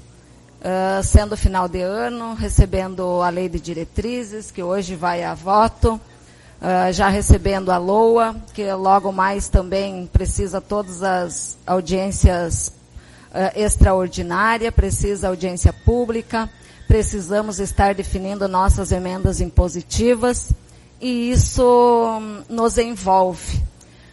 sendo final de ano, recebendo a lei de diretrizes, que hoje vai a voto, já recebendo a LOA, que logo mais também precisa todas as audiências extraordinárias, precisa audiência pública, precisamos estar definindo nossas emendas impositivas, e isso nos envolve.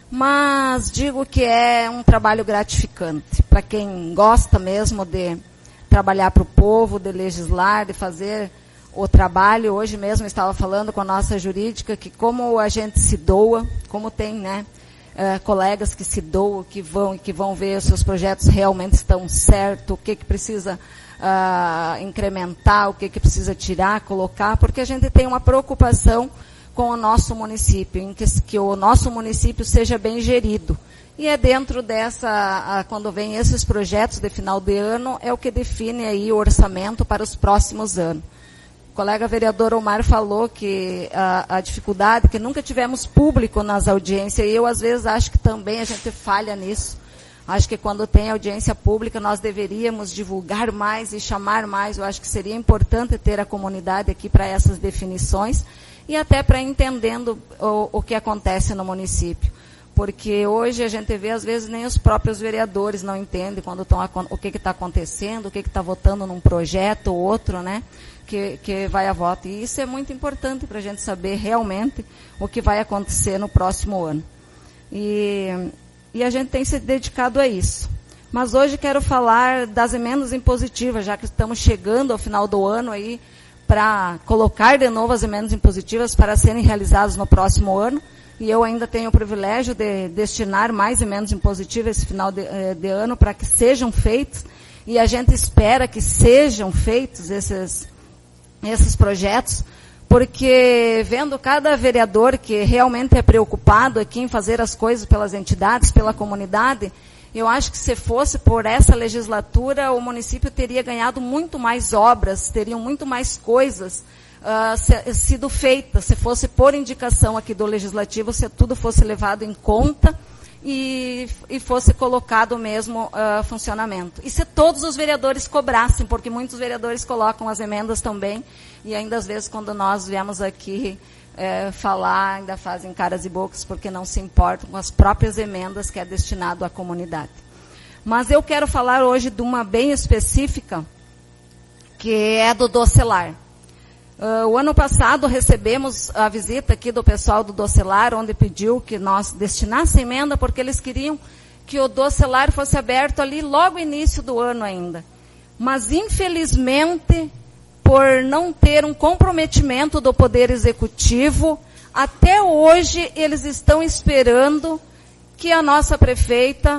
Mas digo que é um trabalho gratificante para quem gosta mesmo de trabalhar para o povo, de legislar, de fazer o trabalho. Hoje mesmo eu estava falando com a nossa jurídica que como a gente se doa, como tem, né, colegas que se doam, que vão ver os seus projetos realmente estão certos, o que precisa incrementar, o que precisa tirar, colocar, porque a gente tem uma preocupação com o nosso município, em que o nosso município seja bem gerido. E é dentro dessa, quando vem esses projetos de final de ano, é o que define aí o orçamento para os próximos anos. O colega vereador Omar falou que a dificuldade, que nunca tivemos público nas audiências, e eu às vezes acho que também a gente falha nisso. Acho que quando tem audiência pública, nós deveríamos divulgar mais e chamar mais. Eu acho que seria importante ter a comunidade aqui para essas definições, e até para entendendo o que acontece no município. Porque hoje a gente vê, às vezes, nem os próprios vereadores não entendem quando o que está acontecendo, o que está votando num projeto ou outro, né, que vai a voto. E isso é muito importante para a gente saber realmente o que vai acontecer no próximo ano. E a gente tem se dedicado a isso. Mas hoje quero falar das emendas impositivas, já que estamos chegando ao final do ano aí, para colocar de novo as emendas impositivas para serem realizadas no próximo ano, e eu ainda tenho o privilégio de destinar mais emendas impositivas esse final de ano para que sejam feitos, e a gente espera que sejam feitos esses projetos, porque vendo cada vereador que realmente é preocupado aqui em fazer as coisas pelas entidades, pela comunidade, eu acho que se fosse por essa legislatura, o município teria ganhado muito mais obras, teriam muito mais coisas sido feitas, se fosse por indicação aqui do Legislativo, se tudo fosse levado em conta e fosse colocado mesmo funcionamento. E se todos os vereadores cobrassem, porque muitos vereadores colocam as emendas também, e ainda às vezes quando nós viemos aqui falar, ainda fazem caras e bocas, porque não se importam com as próprias emendas que é destinado à comunidade. Mas eu quero falar hoje de uma bem específica, que é do Docelar. O ano passado recebemos a visita aqui do pessoal do Docelar, onde pediu que nós destinasse emenda, porque eles queriam que o Docelar fosse aberto ali logo no início do ano ainda. Mas, infelizmente, por não ter um comprometimento do Poder Executivo, até hoje eles estão esperando que a nossa prefeita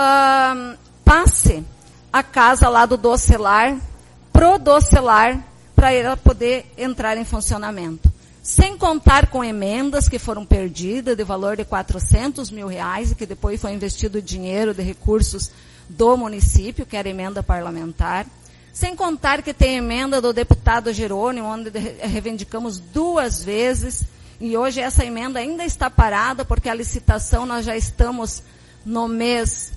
passe a casa lá do Docelar, pro Docelar, para ela poder entrar em funcionamento. Sem contar com emendas que foram perdidas de valor de R$400 mil e que depois foi investido dinheiro de recursos do município, que era emenda parlamentar. Sem contar que tem emenda do deputado Jerônimo, onde reivindicamos 2 vezes, e hoje essa emenda ainda está parada, porque a licitação nós já estamos no mês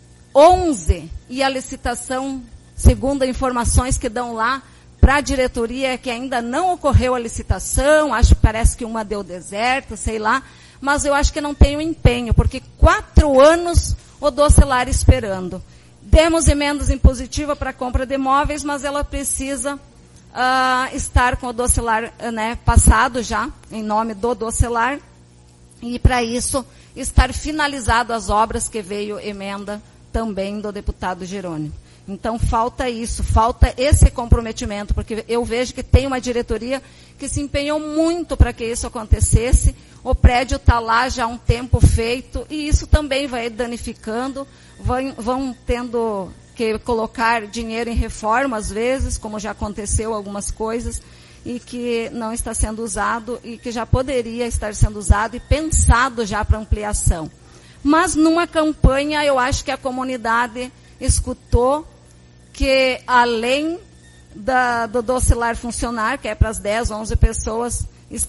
11, e a licitação, segundo informações que dão lá, para a diretoria, que ainda não ocorreu a licitação, acho que parece que uma deu deserto, sei lá, mas eu acho que não tem o empenho, porque 4 anos o Docelar esperando. Demos emendas impositivas para a compra de imóveis, mas ela precisa estar com o Docelar passado já, em nome do Docelar, e para isso estar finalizado as obras que veio emenda também do deputado Jerônimo. Então, falta isso, falta esse comprometimento, porque eu vejo que tem uma diretoria que se empenhou muito para que isso acontecesse. O prédio está lá já há um tempo feito, e isso também vai danificando, vão tendo que colocar dinheiro em reforma, às vezes, como já aconteceu algumas coisas, e que não está sendo usado, e que já poderia estar sendo usado e pensado já para ampliação. Mas, numa campanha, eu acho que a comunidade escutou que, além do Docelar funcionar, que é para as 10, 11 pessoas,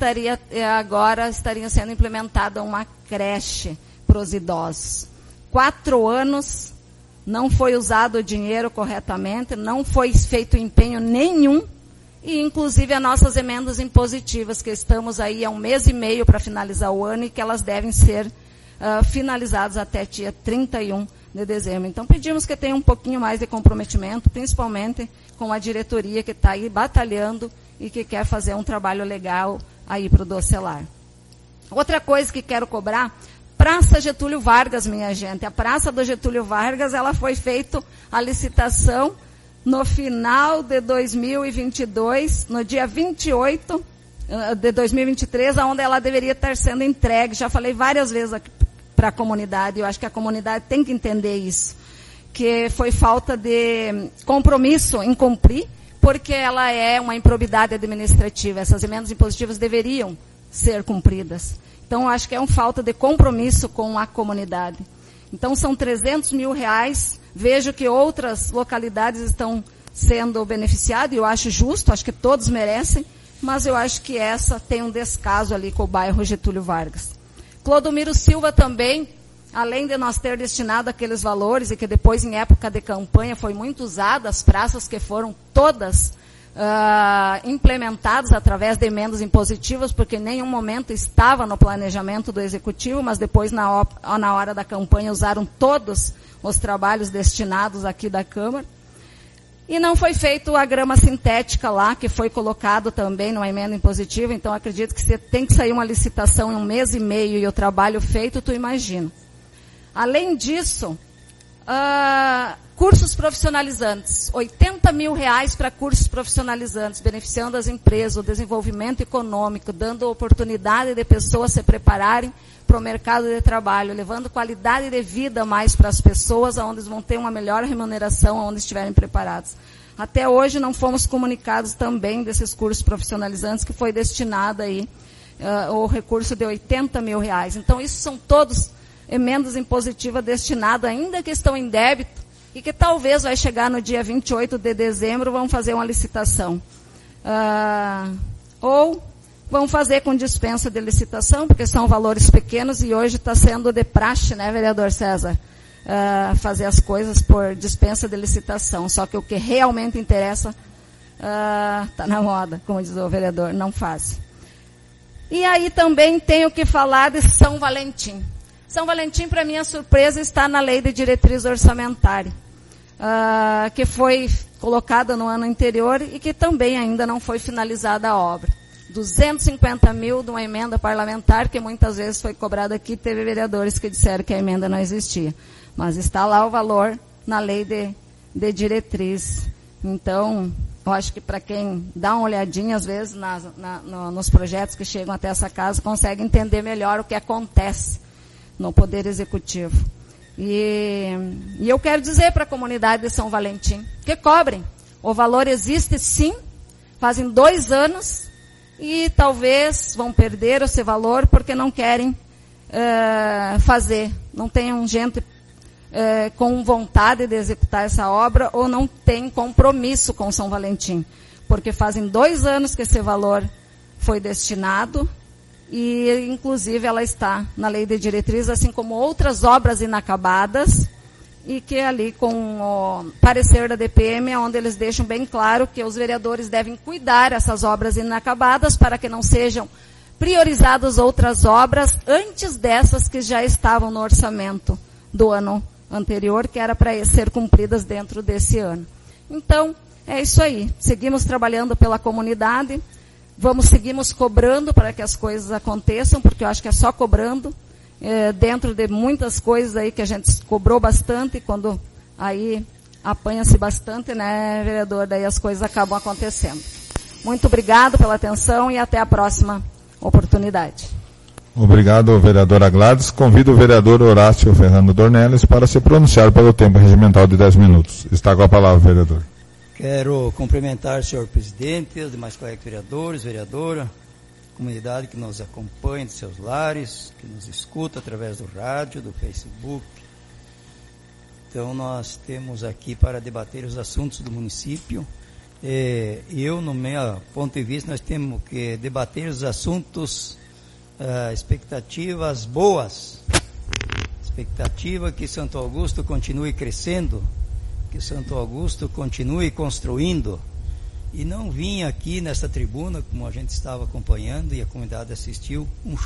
estaria sendo implementada uma creche para os idosos. 4 anos, não foi usado o dinheiro corretamente, não foi feito empenho nenhum, e inclusive as nossas emendas impositivas, que estamos aí há 1 mês e meio para finalizar o ano, e que elas devem ser finalizadas até dia 31 de dezembro. Então, pedimos que tenha um pouquinho mais de comprometimento, principalmente com a diretoria que está aí batalhando e que quer fazer um trabalho legal aí para o Docelar. Outra coisa que quero cobrar, Praça Getúlio Vargas, minha gente. A Praça do Getúlio Vargas, ela foi feita a licitação no final de 2022, no dia 28 de 2023, onde ela deveria estar sendo entregue. Já falei várias vezes aqui para a comunidade, eu acho que a comunidade tem que entender isso, que foi falta de compromisso em cumprir, porque ela é uma improbidade administrativa. Essas emendas impositivas deveriam ser cumpridas. Então, eu acho que é uma falta de compromisso com a comunidade. Então, são R$300 mil. Vejo que outras localidades estão sendo beneficiadas, e eu acho justo, acho que todos merecem, mas eu acho que essa tem um descaso ali com o bairro Getúlio Vargas. Clodomiro Silva também, além de nós ter destinado aqueles valores, e que depois, em época de campanha, foi muito usada, as praças que foram todas implementadas através de emendas impositivas, porque em nenhum momento estava no planejamento do Executivo, mas depois, na hora da campanha, usaram todos os trabalhos destinados aqui da Câmara. E não foi feito a grama sintética lá, que foi colocado também numa emenda impositiva. Então, acredito que você tem que sair uma licitação em 1 mês e meio e o trabalho feito, tu imagina. Além disso, cursos profissionalizantes. R$80 mil para cursos profissionalizantes, beneficiando as empresas, o desenvolvimento econômico, dando oportunidade de pessoas se prepararem para o mercado de trabalho, levando qualidade de vida mais para as pessoas, onde eles vão ter uma melhor remuneração, onde estiverem preparados. Até hoje não fomos comunicados também desses cursos profissionalizantes, que foi destinado aí o recurso de R$80 mil. Então, isso são todos emendas impositivas destinadas, ainda que estão em débito, e que talvez vai chegar no dia 28 de dezembro, vão fazer uma licitação. Ou vão fazer com dispensa de licitação, porque são valores pequenos, e hoje está sendo de praxe, né, vereador César, fazer as coisas por dispensa de licitação. Só que o que realmente interessa está na moda, como diz o vereador, não faz. E aí também tenho que falar de São Valentim. São Valentim, para minha surpresa, está na lei de diretriz orçamentária, que foi colocada no ano anterior e que também ainda não foi finalizada a obra. 250 mil de uma emenda parlamentar, que muitas vezes foi cobrada aqui, teve vereadores que disseram que a emenda não existia. Mas está lá o valor na lei de diretriz. Então, eu acho que para quem dá uma olhadinha, às vezes, nos projetos que chegam até essa casa, consegue entender melhor o que acontece no Poder Executivo. E eu quero dizer para a comunidade de São Valentim que cobrem. O valor existe, sim. fazem 2 anos e talvez vão perder esse valor porque não querem fazer, não tem gente com vontade de executar essa obra ou não tem compromisso com São Valentim, porque fazem 2 anos que esse valor foi destinado e, inclusive, ela está na lei de diretriz, assim como outras obras inacabadas, e que ali com o parecer da DPM é onde eles deixam bem claro que os vereadores devem cuidar essas obras inacabadas para que não sejam priorizadas outras obras antes dessas que já estavam no orçamento do ano anterior, que era para ser cumpridas dentro desse ano. Então, é isso aí. Seguimos trabalhando pela comunidade, seguimos cobrando para que as coisas aconteçam, porque eu acho que é só cobrando, dentro de muitas coisas aí que a gente cobrou bastante, quando aí apanha-se bastante, né, vereador, daí as coisas acabam acontecendo. Muito obrigado pela atenção e até a próxima oportunidade. Obrigado, vereadora Gladys. Convido o vereador Horácio Fernando Dornelles para se pronunciar pelo tempo regimental de 10 minutos. Está com a palavra, vereador. Quero cumprimentar o senhor presidente, os demais colegas vereadores, vereadora, comunidade que nos acompanha de seus lares, que nos escuta através do rádio, do Facebook. Então, nós temos aqui para debater os assuntos do município. No meu ponto de vista, nós temos que debater os assuntos, expectativas boas. Expectativa que Santo Augusto continue crescendo, que Santo Augusto continue construindo. E não vim aqui nesta tribuna, como a gente estava acompanhando e a comunidade assistiu,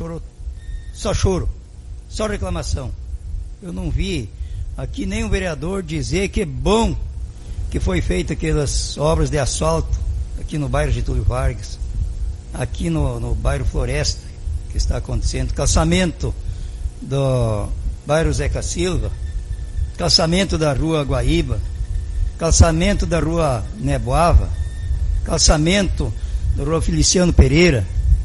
só choro, só reclamação. Eu não vi aqui nenhum vereador dizer que é bom que foi feita aquelas obras de asfalto aqui no bairro Getúlio Vargas, aqui no bairro Floresta, que está acontecendo, calçamento do bairro Zeca Silva, calçamento da rua Guaíba, calçamento da rua Neboava, calçamento da rua Feliciano Pereira,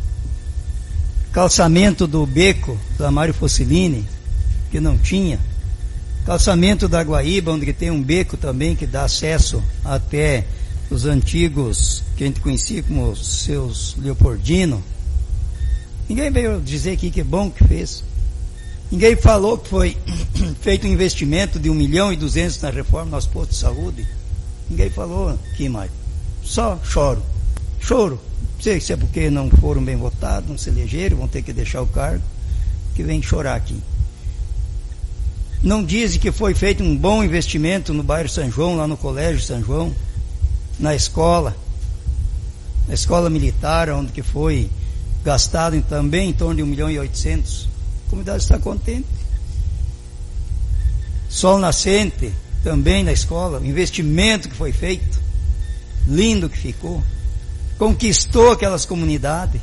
calçamento do beco da Mário Fossilini, que não tinha, calçamento da Guaíba, onde tem um beco também que dá acesso até os antigos, que a gente conhecia como seus Leopoldino. Ninguém veio dizer aqui que é bom que fez. Ninguém falou que foi feito um investimento de 1.200.000 na reforma do nosso posto de saúde. Ninguém falou aqui, Mário. Só choro. Choro. Não sei se é porque não foram bem votados, não se elegeram, vão ter que deixar o cargo, que vem chorar aqui. Não dizem que foi feito um bom investimento no bairro São João, lá no Colégio São João, na escola militar, onde que foi gastado também em torno de 1.800.000. A comunidade está contente. Sol Nascente, também na escola, o investimento que foi feito, lindo que ficou, conquistou aquelas comunidades,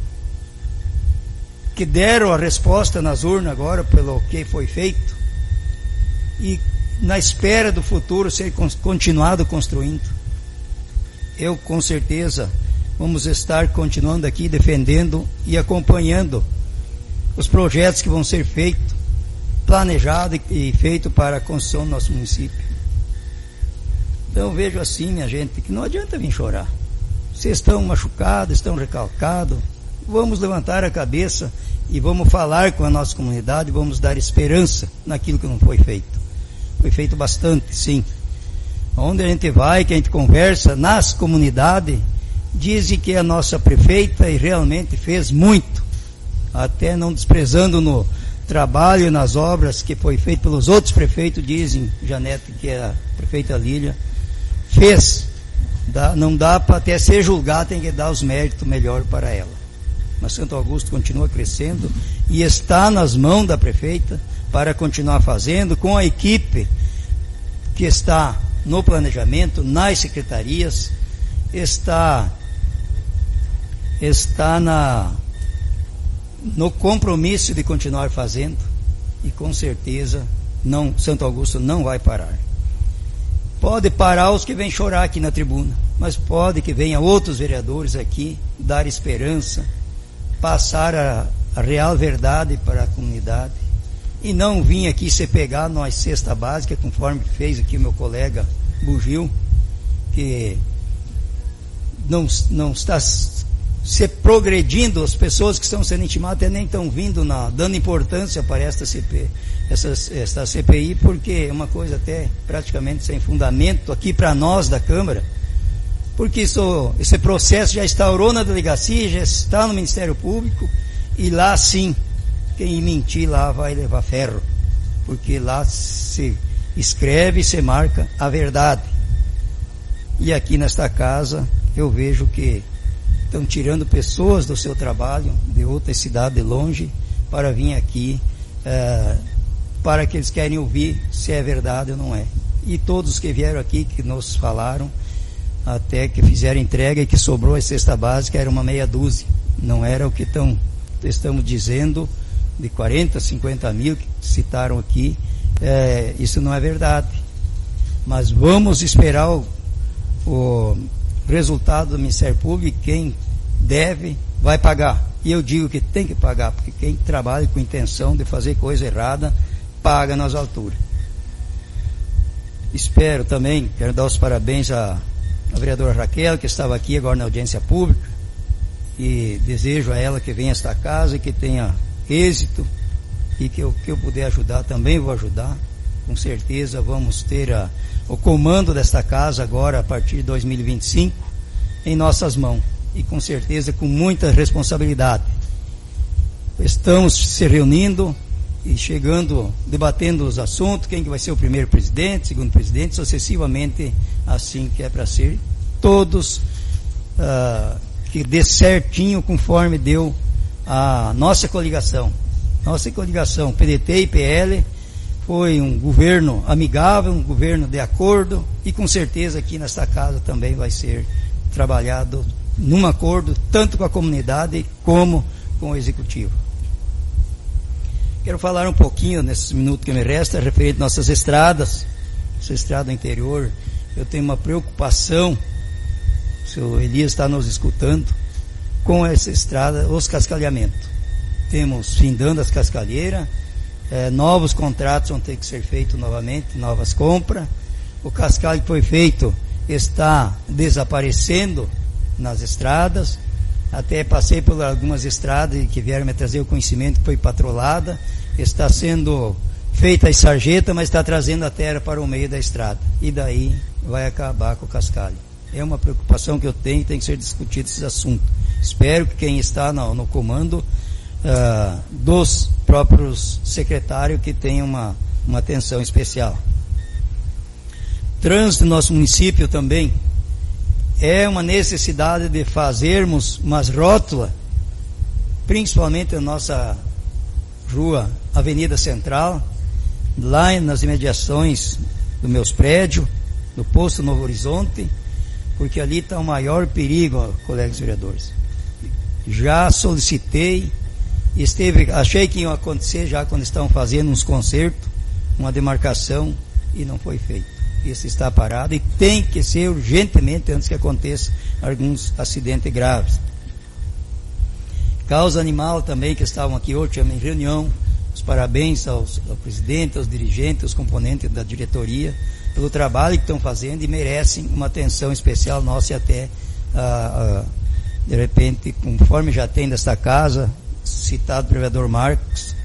que deram a resposta nas urnas agora pelo que foi feito, e na espera do futuro ser continuado construindo. Eu com certeza vamos estar continuando aqui defendendo e acompanhando os projetos que vão ser feitos, planejados e feitos para a construção do nosso município. Então eu vejo assim, minha gente, que não adianta vir chorar. Vocês estão machucados, estão recalcados, vamos levantar a cabeça e vamos falar com a nossa comunidade, vamos dar esperança naquilo que não foi feito. Foi feito bastante, sim. Onde a gente vai, que a gente conversa, nas comunidades, dizem que a nossa prefeita realmente fez muito, até não desprezando no trabalho e nas obras que foi feito pelos outros prefeitos, dizem, Janete, que é a prefeita Lília, fez. Não dá para até ser julgado, tem que dar os méritos melhor para ela. Mas Santo Augusto continua crescendo e está nas mãos da prefeita para continuar fazendo, com a equipe que está no planejamento, nas secretarias, está no compromisso de continuar fazendo, e com certeza Santo Augusto não vai parar. Pode parar os que vêm chorar aqui na tribuna, mas pode que venha outros vereadores aqui dar esperança, passar a real verdade para a comunidade, e não vir aqui se pegar numa cesta básica, conforme fez aqui o meu colega Bugil, que não está se progredindo, as pessoas que estão sendo intimadas até nem estão vindo, dando importância para esta CPI, porque é uma coisa até praticamente sem fundamento aqui para nós da Câmara, porque esse processo já instaurou na delegacia, já está no Ministério Público, e lá sim, quem mentir lá vai levar ferro, porque lá se escreve e se marca a verdade. E aqui nesta casa eu vejo que estão tirando pessoas do seu trabalho, de outra cidade de longe, para vir aqui, para que eles querem ouvir se é verdade ou não é. E todos que vieram aqui, que nos falaram, até que fizeram entrega e que sobrou a cesta básica, era uma meia dúzia. Não era o que estamos dizendo, de 40, 50 mil que citaram aqui, isso não é verdade. Mas vamos esperar o resultado do Ministério Público, quem deve vai pagar. E eu digo que tem que pagar, porque quem trabalha com intenção de fazer coisa errada, paga nas alturas. Espero também, quero dar os parabéns à vereadora Raquel, que estava aqui agora na audiência pública, e desejo a ela que venha a esta casa e que tenha êxito, e que eu puder ajudar também vou ajudar. Com certeza vamos ter o comando desta casa agora a partir de 2025 em nossas mãos, e com certeza com muita responsabilidade. Estamos se reunindo e debatendo os assuntos, quem que vai ser o primeiro presidente, segundo presidente, sucessivamente, assim que é para ser, todos que dê certinho conforme deu a nossa coligação. Nossa coligação, PDT e PL, foi um governo amigável, um governo de acordo, e com certeza aqui nesta casa também vai ser trabalhado num acordo, tanto com a comunidade como com o Executivo. Quero falar um pouquinho, nesses minutos que me resta, referente às nossas estradas, essa estrada interior. Eu tenho uma preocupação, se o Elias está nos escutando, com essa estrada, os cascalhamentos. Temos findando as cascalheiras, novos contratos vão ter que ser feitos novamente, novas compras. O cascalho que foi feito está desaparecendo nas estradas. Até passei por algumas estradas que vieram me trazer o conhecimento que foi patrolada. Está sendo feita as sarjetas, mas está trazendo a terra para o meio da estrada. E daí vai acabar com o cascalho. É uma preocupação que eu tenho e tem que ser discutido esse assunto. Espero que quem está no comando dos próprios secretários que tenham uma atenção especial. Trânsito no nosso município também é uma necessidade de fazermos umas rótulas, principalmente na nossa rua Avenida Central, lá nas imediações dos meus prédios, do posto Novo Horizonte, porque ali está o maior perigo, colegas vereadores. Já solicitei, achei que ia acontecer já quando estavam fazendo uns concertos, uma demarcação, e não foi feito. Isso está parado e tem que ser urgentemente antes que aconteça alguns acidentes graves. Causa animal também, que estavam aqui hoje, em reunião, os parabéns ao presidente, aos dirigentes, aos componentes da diretoria, pelo trabalho que estão fazendo e merecem uma atenção especial nossa e até, de repente, conforme já tem desta casa, citado pelo vereador Marcos,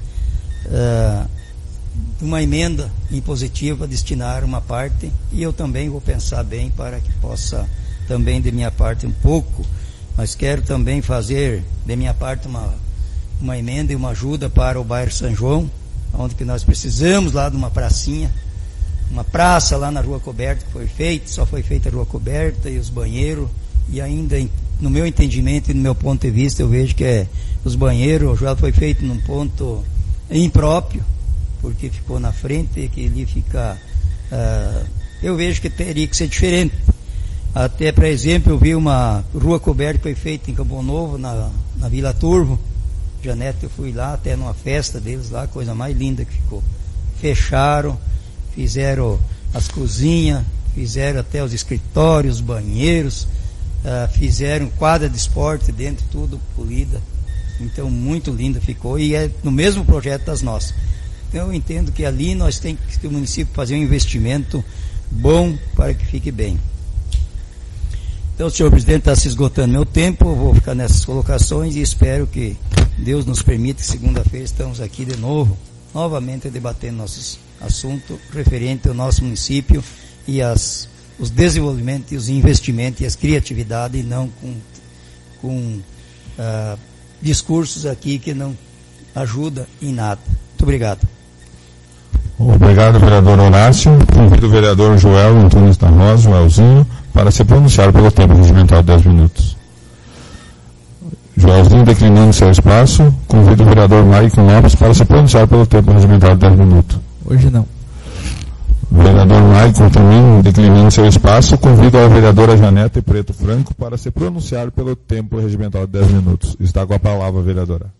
uma emenda impositiva destinar uma parte, e eu também vou pensar bem para que possa também de minha parte um pouco, mas quero também fazer de minha parte uma emenda e uma ajuda para o bairro São João, onde que nós precisamos lá de uma pracinha, uma praça lá na Rua Coberta que foi feita, só foi feita a Rua Coberta e os banheiros, e ainda no meu entendimento e no meu ponto de vista eu vejo que os banheiros, o Joel foi feito num ponto impróprio, porque ficou na frente, que ali fica, eu vejo que teria que ser diferente. Até, por exemplo, eu vi uma Rua Coberta que foi feita em Campo Novo, na Vila Turvo, Janete, eu fui lá até numa festa deles lá, coisa mais linda que ficou. Fecharam, fizeram as cozinhas, fizeram até os escritórios, banheiros, fizeram quadra de esporte dentro, tudo polida. Então, muito linda ficou, e é no mesmo projeto das nossas. Então, eu entendo que ali nós temos que o município fazer um investimento bom para que fique bem. Então, senhor presidente, está se esgotando meu tempo, eu vou ficar nessas colocações e espero que Deus nos permita que segunda-feira estamos aqui de novo, novamente debatendo nossos assuntos referentes ao nosso município e os desenvolvimentos e os investimentos e as criatividades, e não com discursos aqui que não ajudam em nada. Muito obrigado. Obrigado, vereador Horácio. Convido o vereador Joel Antunes da Rosa, Joelzinho, para se pronunciar pelo tempo regimental de 10 minutos. Joelzinho declinando seu espaço, convido o vereador Maicon Lopes para se pronunciar pelo tempo regimental de 10 minutos. Hoje não. Vereador Maicon também declinando seu espaço, convido a vereadora Janete Preto Franco para se pronunciar pelo tempo regimental de 10 minutos. Está com a palavra, vereadora.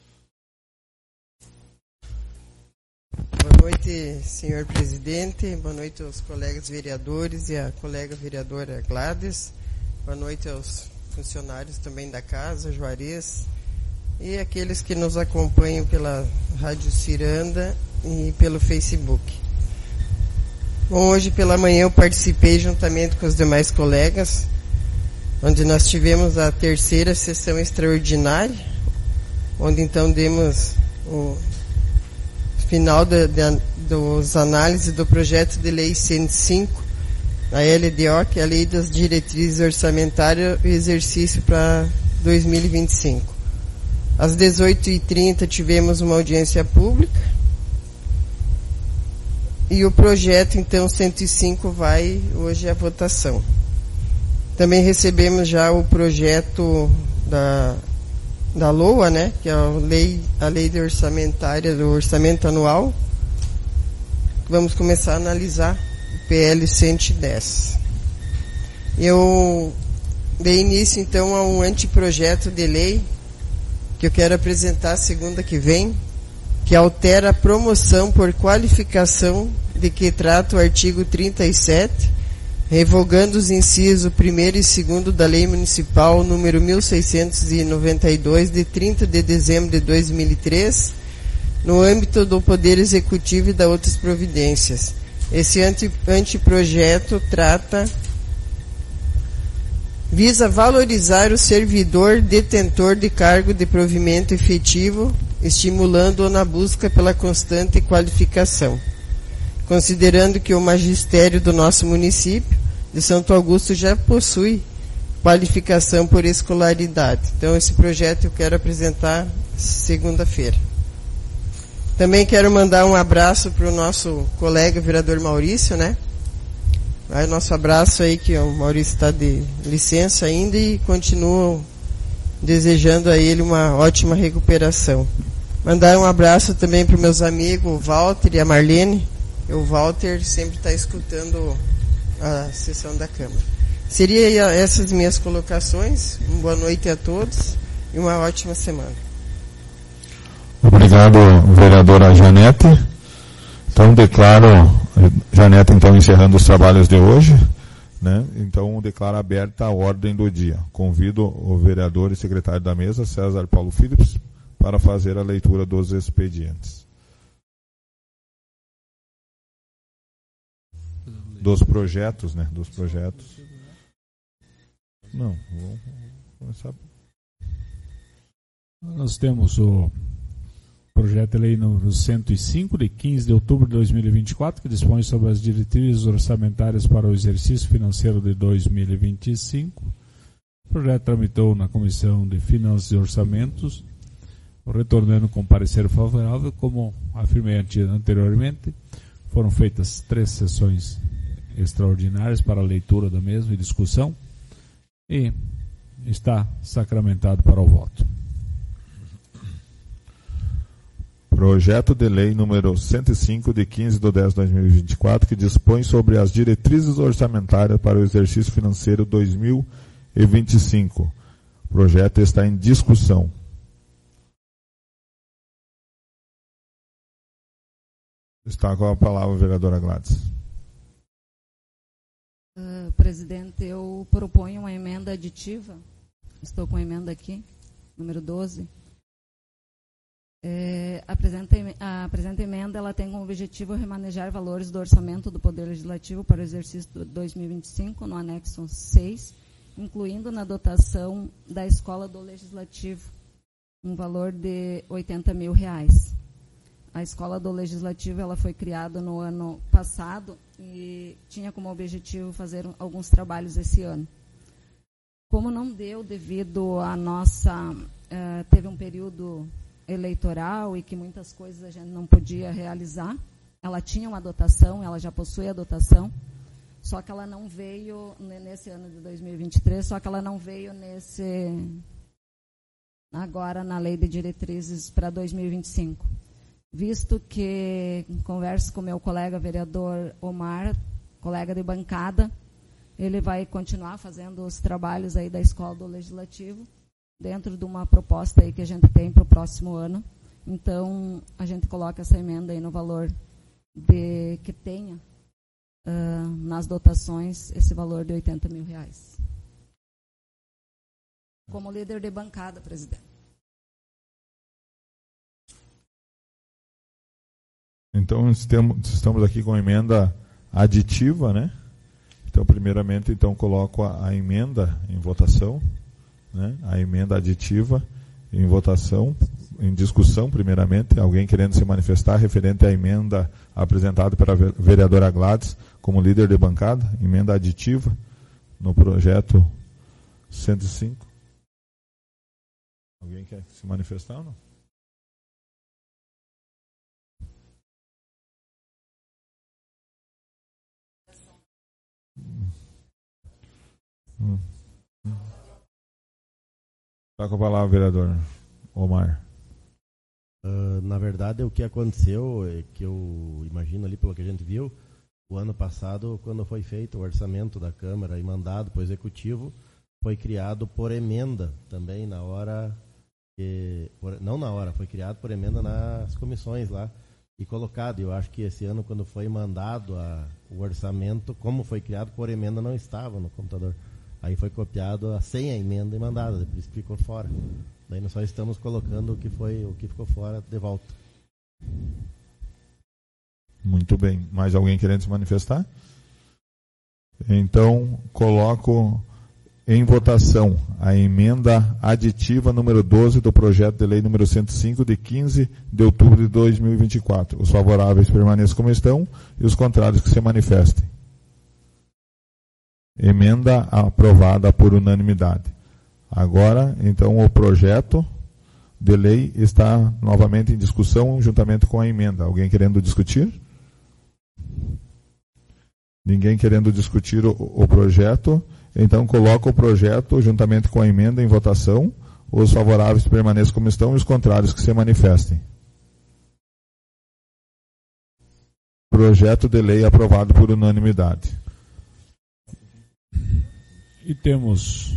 Boa noite, senhor presidente. Boa noite aos colegas vereadores e à colega vereadora Gladys. Boa noite aos funcionários também da casa, Juarez, e aqueles que nos acompanham pela Rádio Ciranda e pelo Facebook. Bom, hoje pela manhã eu participei juntamente com os demais colegas, onde nós tivemos a terceira sessão extraordinária, onde então demos o final dos análises do projeto de lei 105, a LDO, que é a Lei das Diretrizes Orçamentárias e Exercício para 2025. Às 18h30 tivemos uma audiência pública e o projeto, então, 105 vai hoje à votação. Também recebemos já o projeto da LOA, né, que é a lei de orçamentária do orçamento anual. Vamos começar a analisar o PL 110. Eu dei início então a um anteprojeto de lei que eu quero apresentar segunda que vem, que altera a promoção por qualificação de que trata o artigo 37, revogando os incisos 1º e 2º da Lei Municipal número 1692, de 30 de dezembro de 2003, no âmbito do Poder Executivo e das outras providências. Esse anteprojeto visa valorizar o servidor detentor de cargo de provimento efetivo, estimulando-o na busca pela constante qualificação. Considerando que o magistério do nosso município de Santo Augusto já possui qualificação por escolaridade. Então, esse projeto eu quero apresentar segunda-feira. Também quero mandar um abraço para o nosso colega vereador Maurício, né? Aí, nosso abraço aí, que o Maurício está de licença ainda, e continuo desejando a ele uma ótima recuperação. Mandar um abraço também para os meus amigos, o Walter e a Marlene. O Walter sempre está escutando a sessão da Câmara. Seria essas minhas colocações. Uma boa noite a todos e uma ótima semana. Obrigado, vereadora Janete. Então, Janete, então, encerrando os trabalhos de hoje, né? Então, declaro aberta a ordem do dia. Convido o vereador e secretário da mesa, César Paulo Philips, para fazer a leitura dos expedientes. Dos projetos, né? Dos projetos. Não, vamos começar. Nós temos o projeto de lei número 105, de 15 de outubro de 2024, que dispõe sobre as diretrizes orçamentárias para o exercício financeiro de 2025. O projeto tramitou na Comissão de Finanças e Orçamentos, retornando com parecer favorável. Como afirmei anteriormente, foram feitas 3 sessões extraordinárias para a leitura da mesma e discussão, e está sacramentado para o voto. Projeto de lei número 105, de 15 de 10 de 2024, que dispõe sobre as diretrizes orçamentárias para o exercício financeiro 2025. O projeto está em discussão. Está com a palavra a vereadora Gladys. Presidente, eu proponho uma emenda aditiva. Estou com a emenda aqui, número 12. A presente emenda ela tem como objetivo remanejar valores do orçamento do Poder Legislativo para o exercício de 2025, no anexo 6, incluindo na dotação da Escola do Legislativo, um valor de R$80 mil. A Escola do Legislativo ela foi criada no ano passado e tinha como objetivo fazer alguns trabalhos esse ano. Como não deu devido a nossa... teve um período eleitoral e que muitas coisas a gente não podia realizar, ela tinha uma dotação, ela já possui a dotação, só que ela não veio nesse ano de 2023, só que ela não veio agora na Lei de Diretrizes para 2025. Visto que converso com meu colega vereador Omar, colega de bancada, ele vai continuar fazendo os trabalhos aí da Escola do Legislativo, dentro de uma proposta aí que a gente tem para o próximo ano. Então, a gente coloca essa emenda aí no valor que tenha nas dotações esse valor de R$80 mil. Como líder de bancada, presidente. Então, estamos aqui com a emenda aditiva, né? Então, primeiramente, coloco a emenda em votação, né? A emenda aditiva em votação, em discussão, primeiramente. Alguém querendo se manifestar referente à emenda apresentada pela vereadora Gladys como líder de bancada, emenda aditiva no projeto 105. Alguém quer se manifestar ou não? Está com a palavra, vereador Omar. Na verdade, o que aconteceu, que eu imagino ali pelo que a gente viu, o ano passado, quando foi feito o orçamento da Câmara e mandado para o Executivo, foi criado por emenda também na hora, foi criado por emenda nas comissões lá e colocado. Eu acho que esse ano, quando foi mandado o orçamento, como foi criado por emenda, não estava no computador. Aí foi copiado sem a emenda e mandado, por isso ficou fora. Daí nós só estamos colocando o que ficou fora de volta. Muito bem. Mais alguém querendo se manifestar? Então, coloco em votação a emenda aditiva número 12 do projeto de lei número 105, de 15 de outubro de 2024. Os favoráveis permaneçam como estão e os contrários que se manifestem. Emenda aprovada por unanimidade. Agora, então, o projeto de lei está novamente em discussão juntamente com a emenda. Alguém querendo discutir? Ninguém querendo discutir o projeto. Então, coloca o projeto juntamente com a emenda em votação. Os favoráveis permaneçam como estão e os contrários que se manifestem. Projeto de lei aprovado por unanimidade. E temos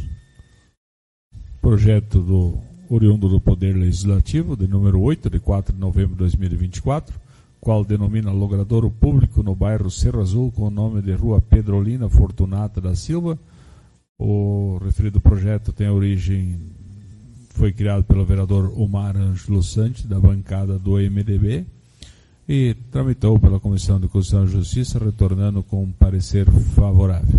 projeto oriundo do Poder Legislativo, de número 8, de 4 de novembro de 2024, qual denomina logradouro público no bairro Cerro Azul com o nome de Rua Pedrolina Fortunata da Silva. O referido projeto tem origem, foi criado pelo vereador Omar Ângelo Santos, da bancada do MDB, e tramitou pela Comissão de Constituição e Justiça, retornando com um parecer favorável.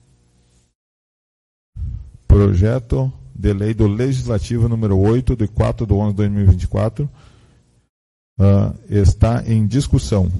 Projeto de lei do Legislativo número 8, de 4 de 11 de 2024, está em discussão.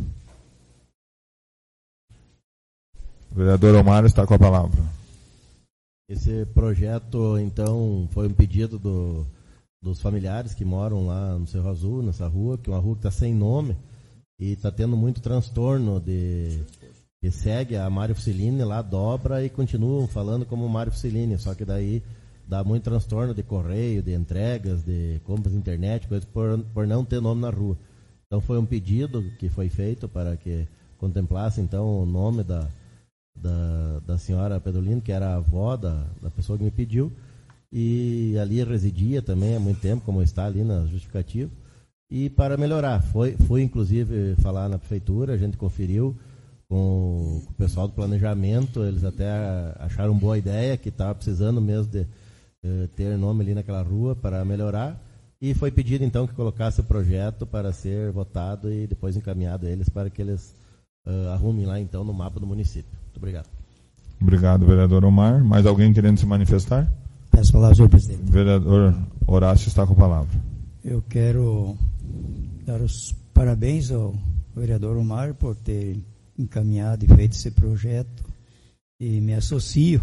O vereador Omar está com a palavra. Esse projeto, então, foi um pedido dos familiares que moram lá no Cerro Azul, nessa rua, que é uma rua que está sem nome e está tendo muito transtorno que segue a Mário Fusilini lá, dobra e continuam falando como Mário Fusilini, só que daí dá muito transtorno de correio, de entregas, de compras de internet, coisas por não ter nome na rua. Então foi um pedido que foi feito para que contemplasse então o nome da senhora Pedrolina, que era a avó da pessoa que me pediu, e ali residia também há muito tempo, como está ali na justificativa, e para melhorar. Fui inclusive falar na prefeitura, a gente conferiu com o pessoal do planejamento, eles até acharam boa ideia, que estava precisando mesmo de ter nome ali naquela rua para melhorar, e foi pedido então que colocasse o projeto para ser votado e depois encaminhado a eles para que eles arrumem lá então no mapa do município. Muito obrigado. Obrigado, vereador Omar. Mais alguém querendo se manifestar? Peço a palavra, senhor presidente. Vereador Horácio está com a palavra. Eu quero dar os parabéns ao vereador Omar por ter encaminhado e feito esse projeto, e me associo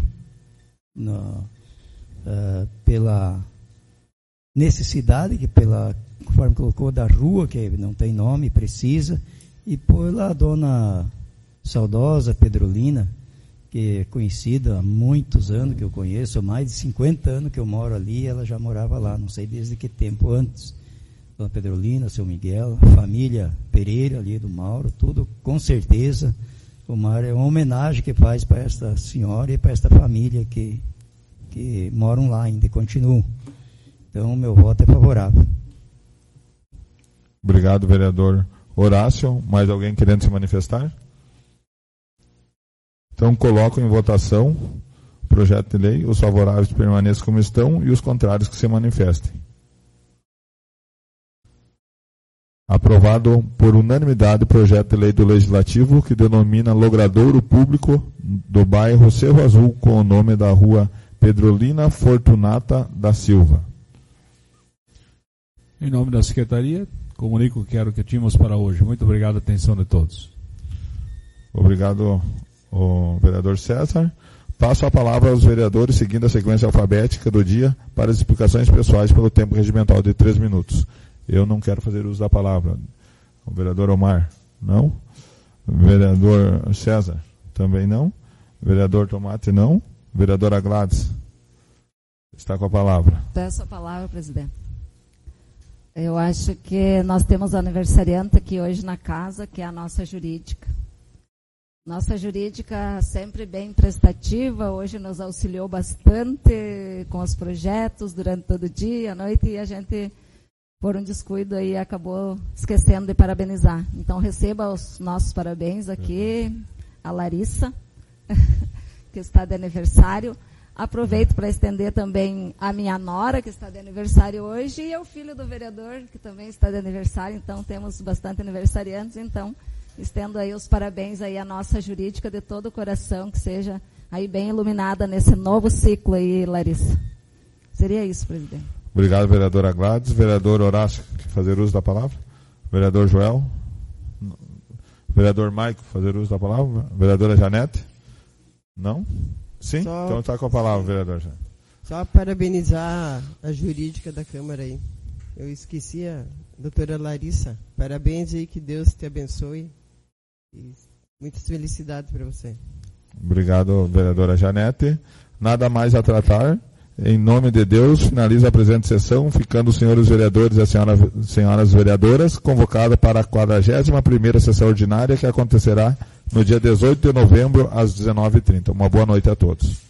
pela necessidade, que conforme colocou, da rua, que não tem nome, precisa, e pela dona saudosa Pedrolina, que é conhecida há muitos anos, que eu conheço, há mais de 50 anos que eu moro ali, ela já morava lá, não sei desde que tempo antes. Dona Pedrolina, seu Miguel, família Pereira ali do Mauro, tudo com certeza. O Mar é uma homenagem que faz para esta senhora e para esta família que moram lá ainda e continuam. Então, meu voto é favorável. Obrigado, vereador Horácio. Mais alguém querendo se manifestar? Então, coloco em votação o projeto de lei. Os favoráveis permaneçam como estão e os contrários que se manifestem. Aprovado por unanimidade o projeto de lei do Legislativo que denomina logradouro público do bairro Cerro Azul com o nome da rua Pedrolina Fortunata da Silva. Em nome da Secretaria, comunico que era o que tínhamos para hoje. Muito obrigado, atenção de todos. Obrigado, o vereador César. Passo a palavra aos vereadores, seguindo a sequência alfabética do dia, para as explicações pessoais pelo tempo regimental de 3 minutos. Eu não quero fazer uso da palavra. O vereador Omar, não. O vereador César, também não. O vereador Tomate, não. Vereadora Gladys, está com a palavra. Peço a palavra, presidente. Eu acho que nós temos aniversariante aqui hoje na casa, que é a nossa jurídica. Nossa jurídica sempre bem prestativa, hoje nos auxiliou bastante com os projetos durante todo o dia, a noite, e a gente, por um descuido aí, acabou esquecendo de parabenizar. Então, receba os nossos parabéns aqui, a Larissa, que está de aniversário. Aproveito para estender também a minha nora, que está de aniversário hoje, e o filho do vereador, que também está de aniversário. Então, temos bastante aniversariantes. Então, estendo aí os parabéns aí à nossa jurídica de todo o coração, que seja aí bem iluminada nesse novo ciclo aí, Larissa. Seria isso, presidente. Obrigado, vereadora Gladys. Vereador Horácio, quer fazer uso da palavra? Vereador Joel? Vereador Maico, fazer uso da palavra? Vereadora Janete? Não? Sim? Então está com a palavra, vereador Janete. Só parabenizar a jurídica da Câmara aí. Eu esqueci a doutora Larissa. Parabéns aí, que Deus te abençoe. E muitas felicidades para você. Obrigado, vereadora Janete. Nada mais a tratar. Em nome de Deus, finaliza a presente sessão, ficando os senhores vereadores e as senhoras vereadoras convocados para a 41ª sessão ordinária, que acontecerá no dia 18 de novembro, às 19h30. Uma boa noite a todos.